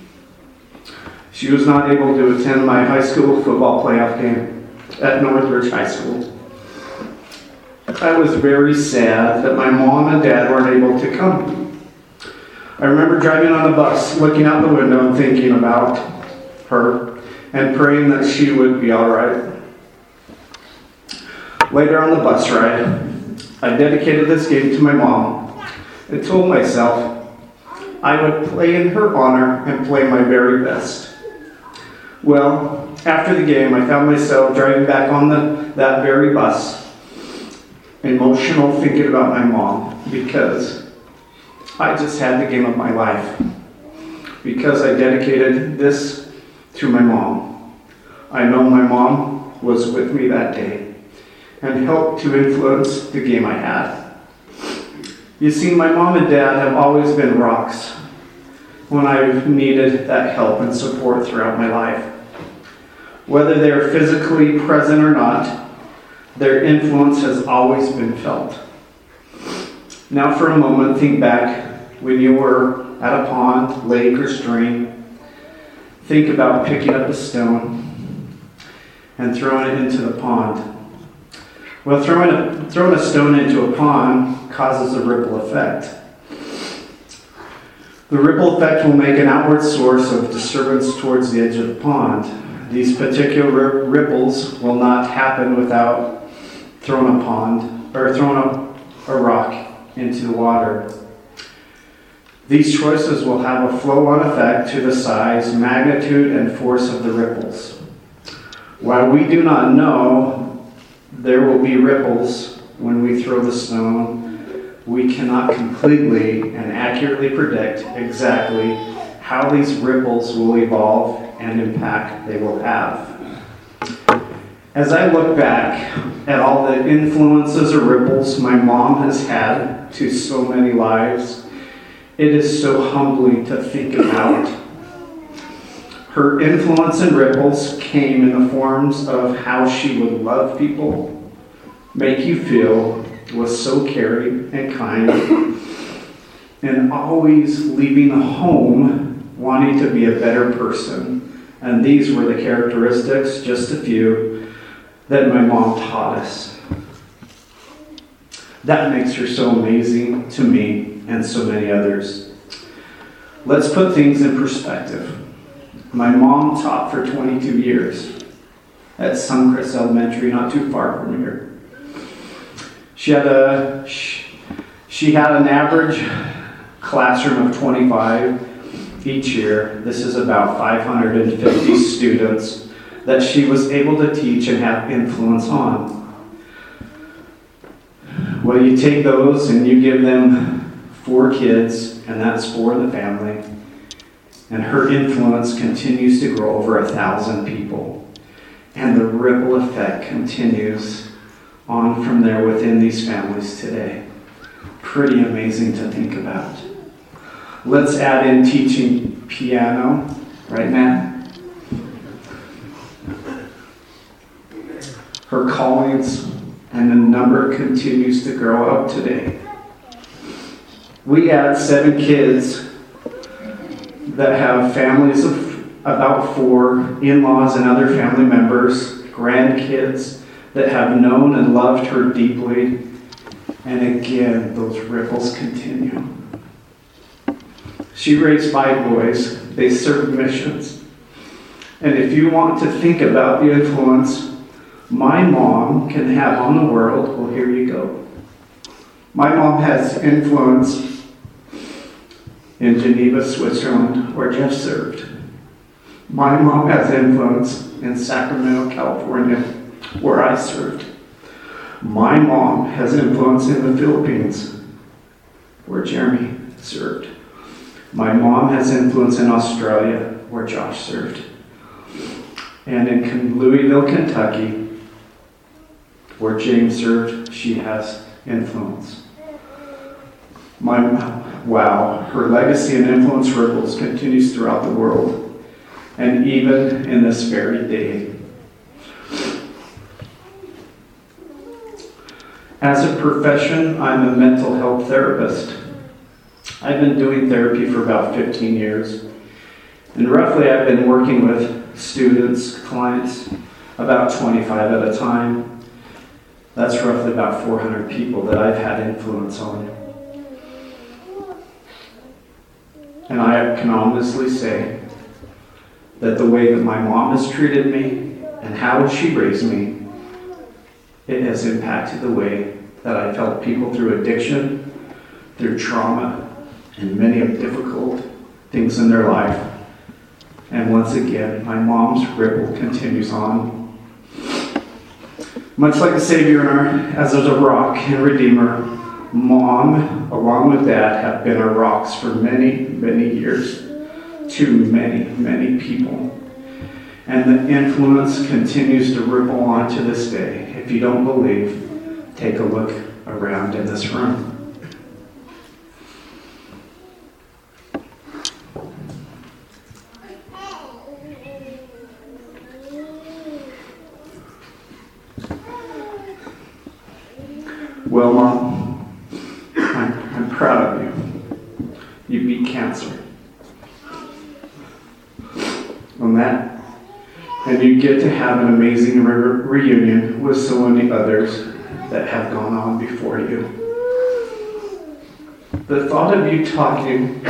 not able to attend my high school football playoff game at Northridge High School. I was very sad that my mom and dad weren't able to come. I remember driving on the bus, looking out the window and thinking about her and praying that she would be all right. Later on the bus ride, I dedicated this game to my mom and told myself I would play in her honor and play my very best. Well, after the game, I found myself driving back on that very bus, emotional, thinking about my mom, because I just had the game of my life. because I dedicated this to my mom. I know my mom was with me that day and helped to influence the game I had. You see, my mom and dad have always been rocks when I've needed that help and support throughout my life. Whether they're physically present or not, their influence has always been felt. Now for a moment, think back when you were at a pond, lake, or stream. Think about picking up a stone and throwing it into the pond. Well, throwing a stone into a pond causes a ripple effect. The ripple effect will make an outward source of disturbance towards the edge of the pond. These particular ripples will not happen without throwing a rock into the water. These choices will have a flow-on effect to the size, magnitude, and force of the ripples. While we do not know there will be ripples when we throw the stone, we cannot completely and accurately predict exactly how these ripples will evolve and impact they will have. As I look back at all the influences or ripples my mom has had to so many lives, it is so humbling to think about. Her influence and ripples came in the forms of how she would love people, make you feel, was so caring and kind, and always leaving the home wanting to be a better person. And these were the characteristics, just a few, that my mom taught us. That makes her so amazing to me and so many others. Let's put things in perspective. My mom taught for 22 years at Suncrest Elementary, not too far from here. She had an average classroom of 25 each year. This is about 550 students that she was able to teach and have influence on. Well, you take those and you give them 4 kids, and that's 4 in the family, and her influence continues to grow over 1,000 people. And the ripple effect continues on from there within these families today. Pretty amazing to think about. Let's add in teaching piano, right, Matt? Her callings and the number continues to grow up today. We had 7 kids that have families of about 4, in-laws and other family members, grandkids that have known and loved her deeply. And again, those ripples continue. She raised 5 boys. They served missions. And if you want to think about the influence my mom can have on the world, well, here you go. My mom has influence in Geneva, Switzerland, where Jeff served. My mom has influence in Sacramento, California, where I served. My mom has influence in the Philippines, where Jeremy served. My mom has influence in Australia, where Josh served. And in Louisville, Kentucky, where James served, she has influence. Wow, her legacy and influence ripples continues throughout the world, and even in this very day. As a profession, I'm a mental health therapist. I've been doing therapy for about 15 years, and roughly I've been working with students, clients, about 25 at a time. That's roughly about 400 people that I've had influence on. And I can honestly say that the way that my mom has treated me and how she raised me, it has impacted the way that I felt people through addiction, through trauma, and many of difficult things in their life. And once again, my mom's ripple continues on. Much like the Savior as a rock and Redeemer, Mom, along with Dad, have been our rocks for many, many years to many, many people. And the influence continues to ripple on to this day. If you don't believe, take a look around in this room. Well, Mom, I'm proud of you. You beat cancer. And you get to have an amazing reunion with so many others that have gone on before you. The thought of you talking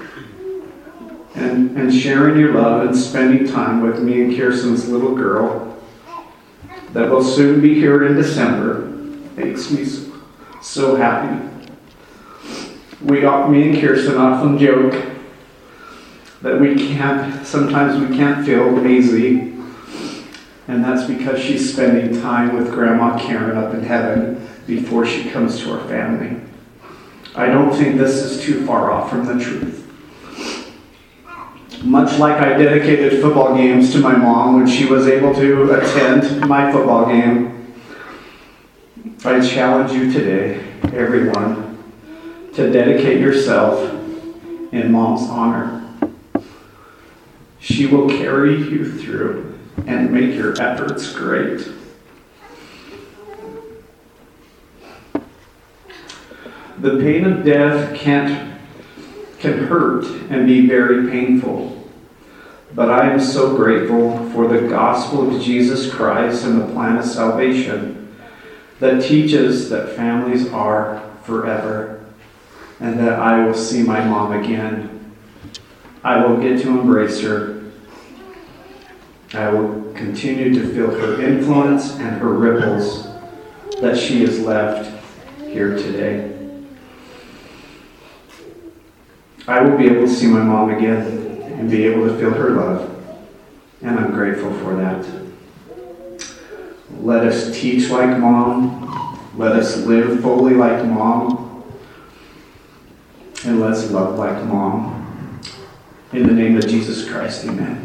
and sharing your love and spending time with me and Kirsten's little girl that will soon be here in December makes me so happy. Me and Kirsten often joke that sometimes we can't feel lazy, and that's because she's spending time with Grandma Karen up in heaven before she comes to our family. I don't think this is too far off from the truth. Much like I dedicated football games to my mom when she was able to attend my football game, I challenge you today, everyone, to dedicate yourself in Mom's honor. She will carry you through and make your efforts great. The pain of death can hurt and be very painful. But I am so grateful for the gospel of Jesus Christ and the plan of salvation that teaches that families are forever and that I will see my mom again. I will get to embrace her. I will continue to feel her influence and her ripples that she has left here today. I will be able to see my mom again and be able to feel her love, and I'm grateful for that. Let us teach like Mom, let us live fully like Mom, and let's love like Mom. In the name of Jesus Christ, amen.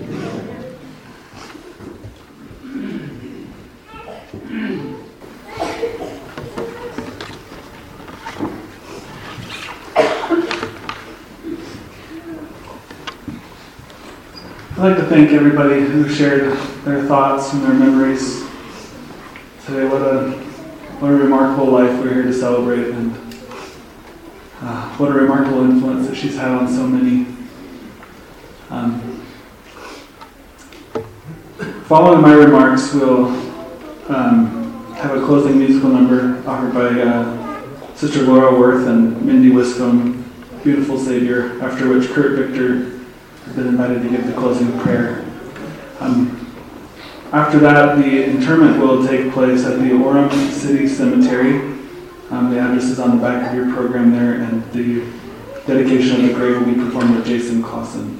I'd like to thank everybody who shared their thoughts and their memories today. What a remarkable life we're here to celebrate, and what a remarkable influence that she's had on so many. Following my remarks, we'll have a closing musical number offered by Sister Laura Worth and Mindy Wiscombe, Beautiful Savior, after which Kurt Victor has been invited to give the closing prayer. After that, the interment will take place at the Orem City Cemetery. The address is on the back of your program there, and the dedication of the grave will be performed by Jason Clausen.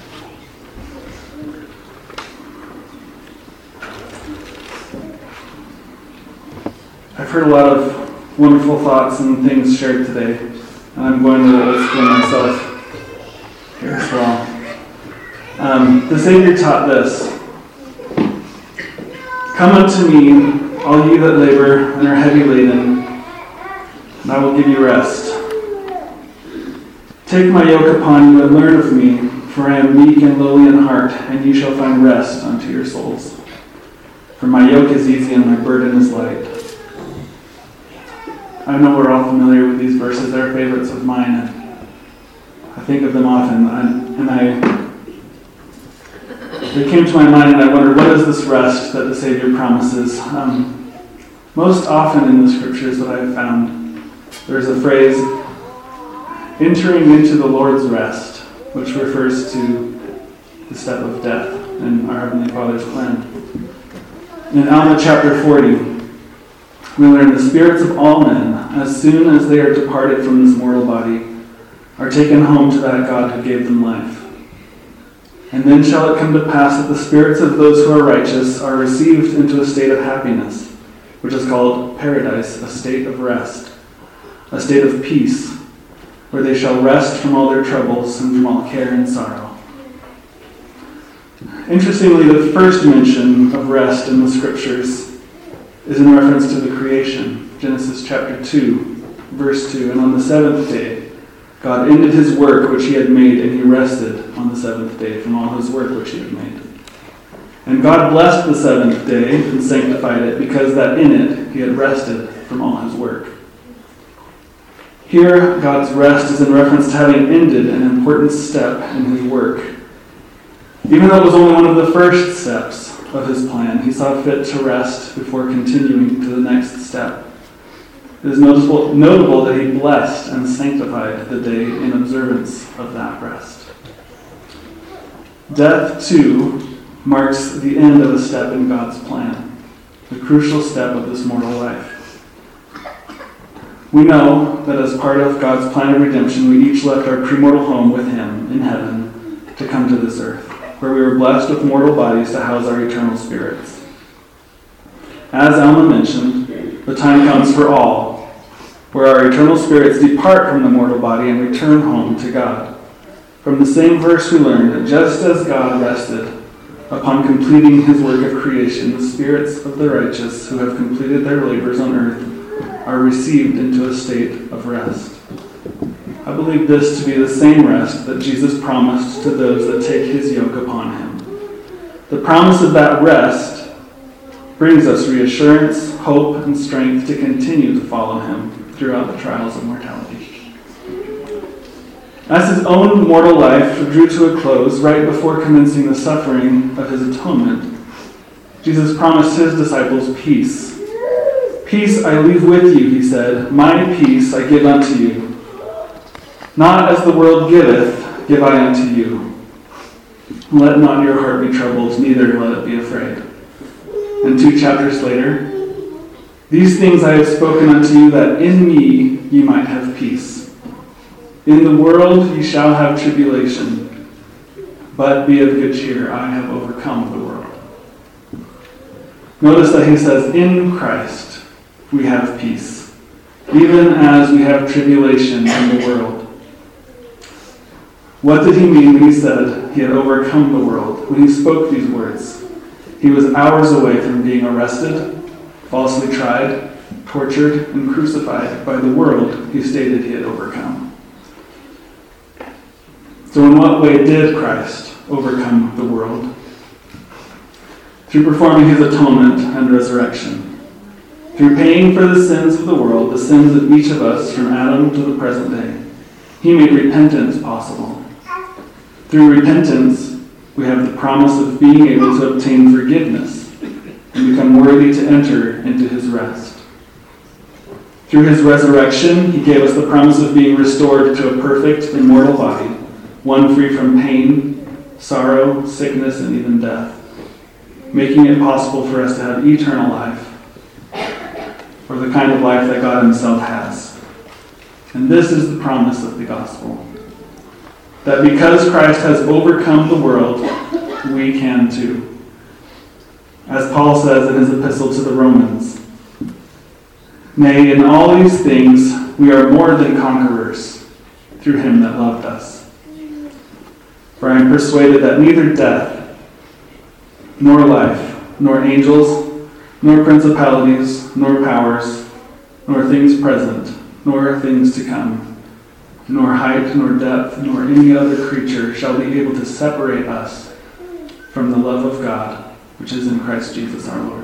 I've heard a lot of wonderful thoughts and things shared today, and I'm going to explain myself here as well. The Savior taught this: "Come unto me, all ye that labor and are heavy laden, and I will give you rest. Take my yoke upon you and learn of me, for I am meek and lowly in heart, and you shall find rest unto your souls. For my yoke is easy and my burden is light." I know we're all familiar with these verses. They're favorites of mine, and I think of them often. They came to my mind, and I wondered, what is this rest that the Savior promises? Most often in the scriptures that I've found, there's a phrase, entering into the Lord's rest, which refers to the step of death in our Heavenly Father's plan. In Alma chapter 40, we learn the spirits of all men, as soon as they are departed from this mortal body, are taken home to that God who gave them life. And then shall it come to pass that the spirits of those who are righteous are received into a state of happiness, which is called paradise, a state of rest, a state of peace, where they shall rest from all their troubles and from all care and sorrow. Interestingly, the first mention of rest in the scriptures is in reference to the creation. Genesis chapter 2, verse 2. And on the seventh day, God ended his work which he had made, and he rested on the seventh day from all his work which he had made. And God blessed the seventh day and sanctified it, because that in it he had rested from all his work. Here, God's rest is in reference to having ended an important step in his work. Even though it was only one of the first steps of his plan, he saw fit to rest before continuing to the next step. It is notable that he blessed and sanctified the day in observance of that rest. Death, too, marks the end of a step in God's plan, the crucial step of this mortal life. We know that as part of God's plan of redemption, we each left our premortal home with him in heaven to come to this earth, where we were blessed with mortal bodies to house our eternal spirits. As Alma mentioned, the time comes for all, where our eternal spirits depart from the mortal body and return home to God. From the same verse we learned that just as God rested upon completing his work of creation, the spirits of the righteous who have completed their labors on earth are received into a state of rest. I believe this to be the same rest that Jesus promised to those that take his yoke upon him. The promise of that rest brings us reassurance, hope, and strength to continue to follow him throughout the trials of mortality. As his own mortal life drew to a close right before commencing the suffering of his atonement, Jesus promised his disciples peace. "Peace I leave with you," he said. "My peace I give unto you. Not as the world giveth, give I unto you. Let not your heart be troubled, neither let it be afraid." And 2 chapters later, "These things I have spoken unto you, that in me ye might have peace. In the world ye shall have tribulation, but be of good cheer, I have overcome the world." Notice that he says, in Christ we have peace, even as we have tribulation in the world. What did he mean when he said he had overcome the world? When he spoke these words, he was hours away from being arrested, falsely tried, tortured, and crucified by the world he stated he had overcome. So in what way did Christ overcome the world? Through performing his atonement and resurrection. Through paying for the sins of the world, the sins of each of us from Adam to the present day, he made repentance possible. Through repentance, we have the promise of being able to obtain forgiveness and become worthy to enter into his rest. Through his resurrection, he gave us the promise of being restored to a perfect, immortal body, one free from pain, sorrow, sickness, and even death, making it possible for us to have eternal life, or the kind of life that God himself has. And this is the promise of the gospel, that because Christ has overcome the world, we can too. As Paul says in his epistle to the Romans, "Nay, in all these things we are more than conquerors through him that loved us. For I am persuaded that neither death, nor life, nor angels, nor principalities, nor powers, nor things present, nor things to come, nor height, nor depth, nor any other creature shall be able to separate us from the love of God, which is in Christ Jesus our Lord."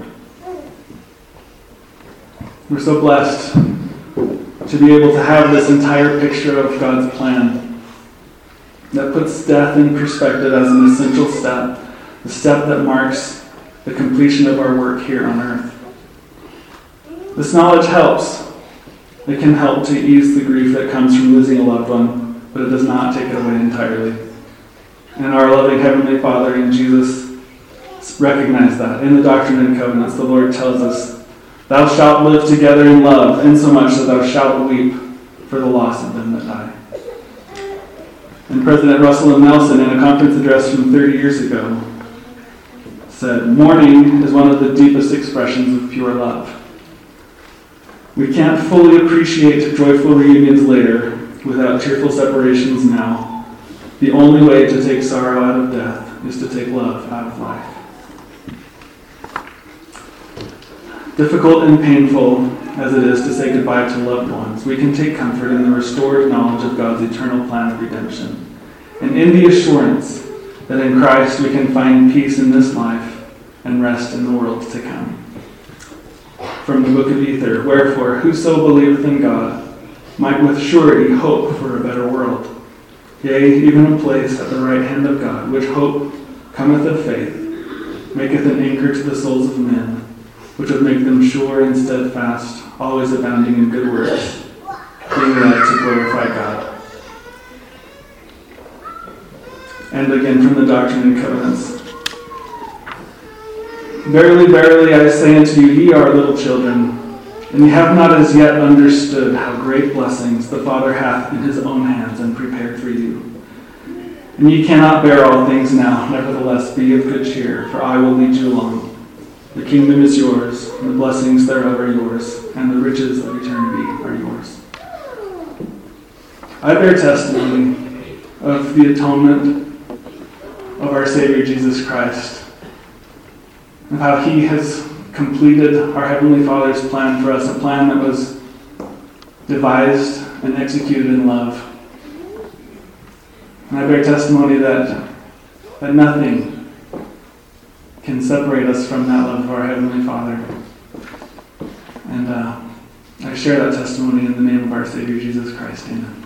We're so blessed to be able to have this entire picture of God's plan that puts death in perspective as an essential step, the step that marks the completion of our work here on earth. This knowledge helps. It can help to ease the grief that comes from losing a loved one, but it does not take it away entirely. And our loving Heavenly Father and Jesus recognize that. In the Doctrine and Covenants, the Lord tells us, "Thou shalt live together in love, insomuch that thou shalt weep for the loss of them that die." And President Russell M. Nelson, in a conference address from 30 years ago, said, "Mourning is one of the deepest expressions of pure love. We can't fully appreciate joyful reunions later without tearful separations now, The only way to take sorrow out of death is to take love out of life. Difficult and painful as it is to say goodbye to loved ones, we can take comfort in the restored knowledge of God's eternal plan of redemption, and in the assurance that in Christ we can find peace in this life and rest in the world to come. From the book of Ether, wherefore, whoso believeth in God might with surety hope for a better world, yea, even a place at the right hand of God, which hope cometh of faith, maketh an anchor to the souls of men, which would make them sure and steadfast, always abounding in good works, being led to glorify God. And again from the Doctrine and Covenants. Verily, verily, I say unto you, ye are little children, and ye have not as yet understood how great blessings the Father hath in his own hands and prepared for you. And ye cannot bear all things now, nevertheless be of good cheer, for I will lead you along. The kingdom is yours, and the blessings thereof are yours, and the riches of eternity are yours. I bear testimony of the atonement of our Savior Jesus Christ, and how he has completed our Heavenly Father's plan for us, a plan that was devised and executed in love. And I bear testimony that nothing can separate us from that love of our Heavenly Father. And I share that testimony in the name of our Savior Jesus Christ. Amen.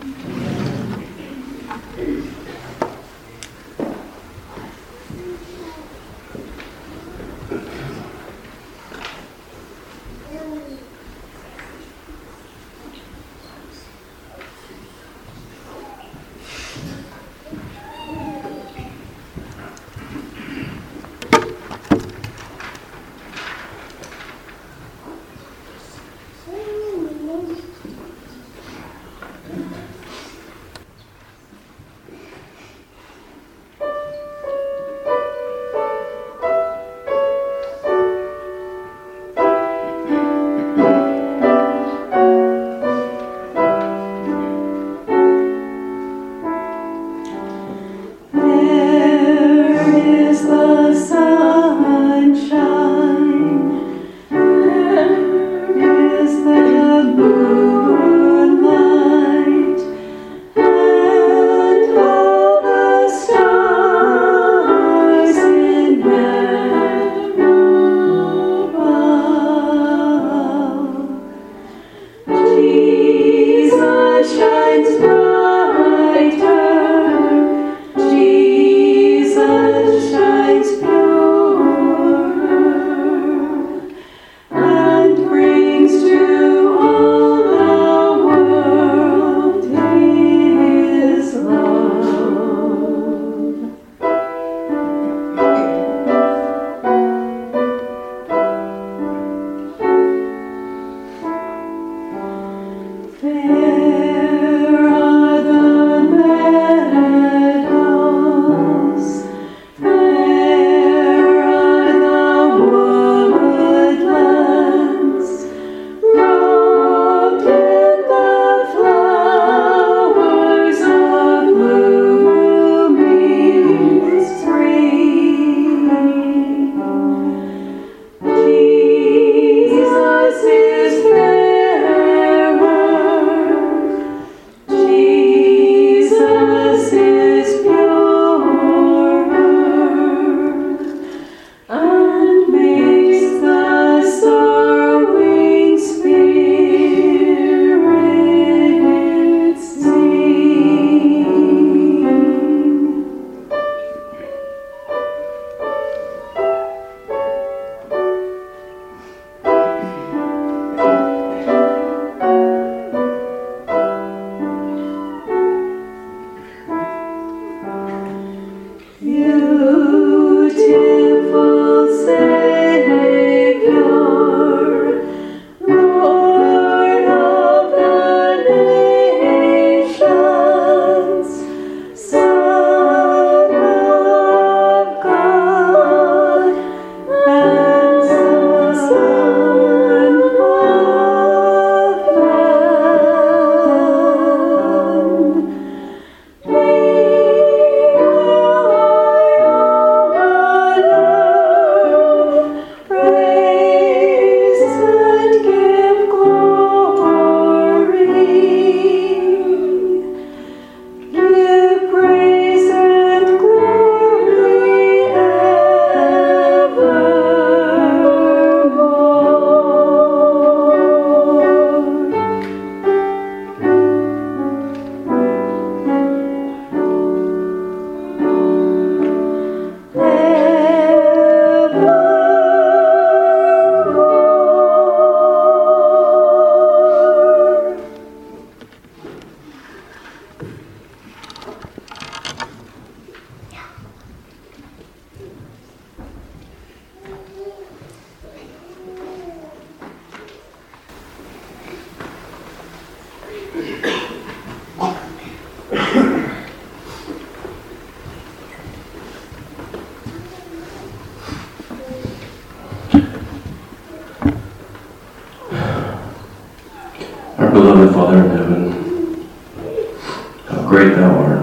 Beloved Father in heaven, how great thou art,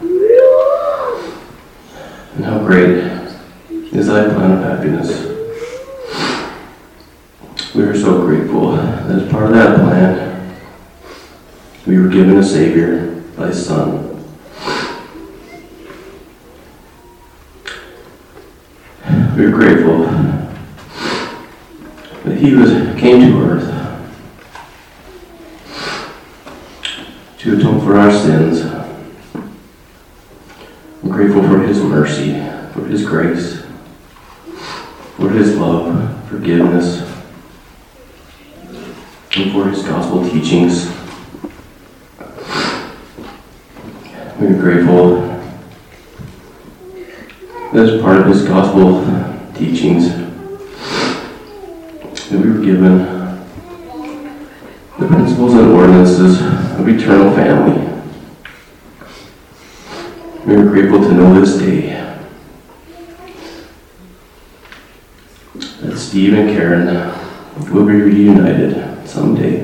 and how great is thy plan of happiness. We are so grateful that as part of that plan, we were given a Savior, thy Son. We are grateful that he came to earth to atone for our sins. I'm grateful for his mercy, for his grace, for his love, forgiveness, and for his gospel teachings. We are grateful that as part of his gospel teachings that we were given the principles and ordinances of eternal family. We are grateful to know this day that Steve and Karen will be reunited someday,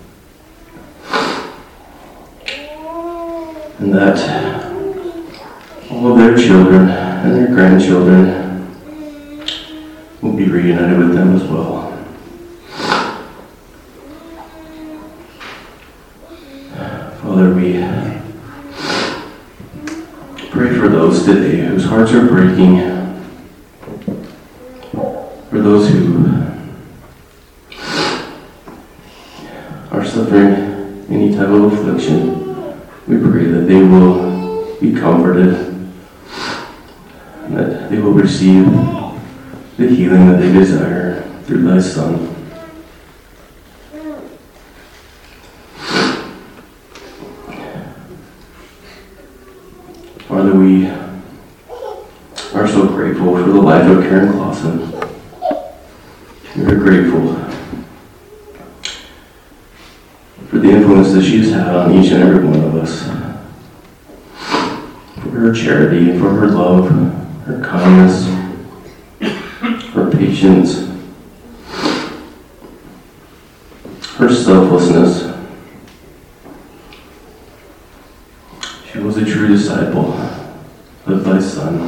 and that all of their children and their grandchildren will be reunited with them as well. Father, we pray for those today whose hearts are breaking, for those who are suffering any type of affliction. We pray that they will be comforted, and that they will receive the healing that they desire through thy Son. Father, we are so grateful for the life of Karen Clausen. We are grateful for the influence that she's had on each and every one of us, for her charity, for her love, her kindness, her patience, her selflessness. She was a true disciple of thy Son,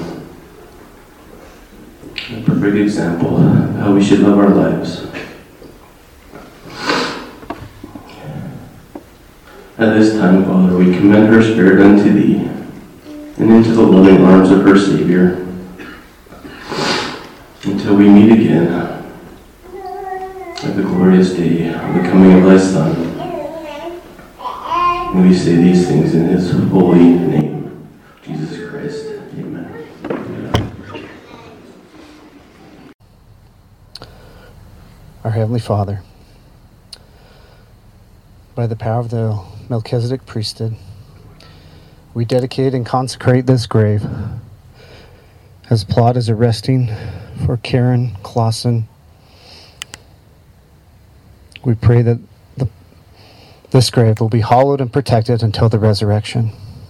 a perfect example of how we should live our lives. At this time, Father, we commend her spirit unto thee and into the loving arms of her Savior until we meet again at the glorious day of the coming of thy Son. And we say these things in his holy name, Jesus Christ. Amen.
Our Heavenly Father, by the power of the Melchizedek priesthood, we dedicate and consecrate this grave as plot is a resting for Karen Clausen. We pray that this grave will be hallowed and protected until the resurrection.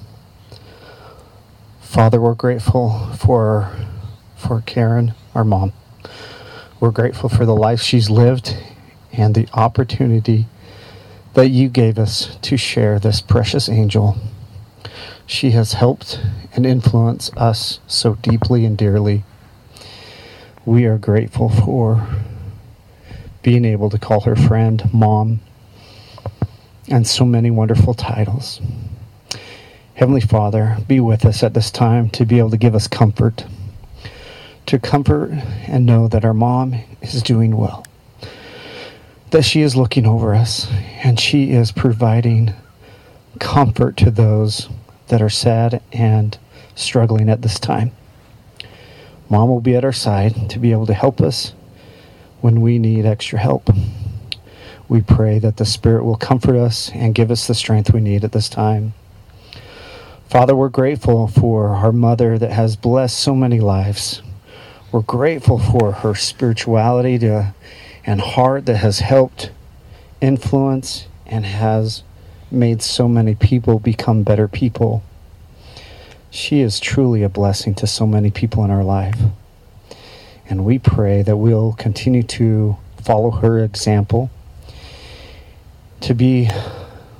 Father, we're grateful for Karen, our mom. We're grateful for the life she's lived and the opportunity that you gave us to share this precious angel. She has helped and influenced us so deeply and dearly. We are grateful for being able to call her friend, mom, and so many wonderful titles. Heavenly Father, be with us at this time to be able to give us comfort, to comfort and know that our mom is doing well, that she is looking over us, and she is providing comfort to those that are sad and struggling at this time. Mom will be at our side to be able to help us when we need extra help. We pray that the Spirit will comfort us and give us the strength we need at this time. Father, we're grateful for our mother that has blessed so many lives. We're grateful for her spirituality and heart that has helped influence and has made so many people become better people. She is truly a blessing to so many people in our life. And we pray that we'll continue to follow her example, to be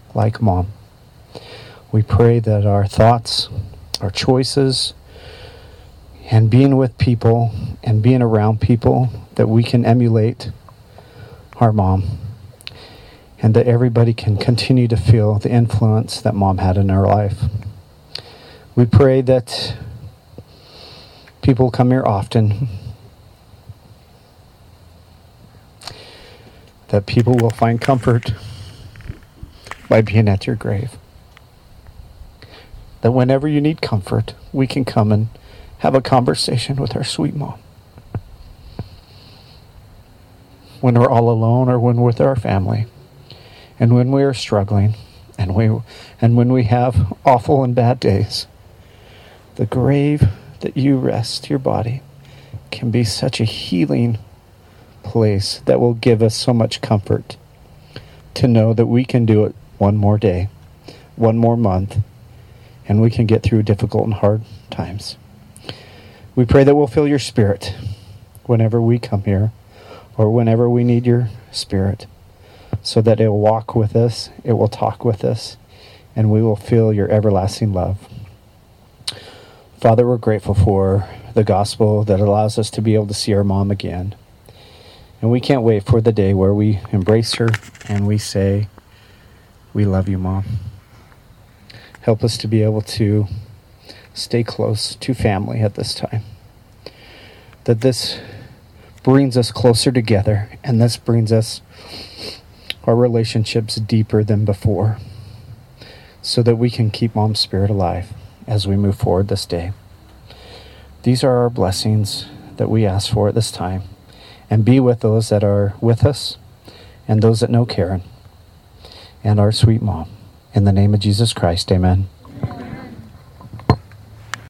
like Mom. We pray that our thoughts, our choices, and being with people and being around people, that we can emulate our Mom, and that everybody can continue to feel the influence that Mom had in our life. We pray that people come here often, that people will find comfort by being at your grave. That whenever you need comfort, we can come and have a conversation with our sweet Mom. When we're all alone or when we're with our family, and when we are struggling, and when we have awful and bad days, the grave that you rest your body can be such a healing place that will give us so much comfort to know that we can do it one more day, one more month, and we can get through difficult and hard times. We pray that we'll feel your Spirit whenever we come here, or whenever we need your Spirit, so that it will walk with us, it will talk with us, and we will feel your everlasting love. Father, we're grateful for the gospel that allows us to be able to see our Mom again. And we can't wait for the day where we embrace her and we say, we love you, Mom. Help us to be able to stay close to family at this time. That this brings us closer together, and this brings us our relationships deeper than before, so that we can keep Mom's spirit alive as we move forward this day. These are our blessings that we ask for at this time, and be with those that are with us and those that know Karen and our sweet Mom. In the name of Jesus Christ, amen.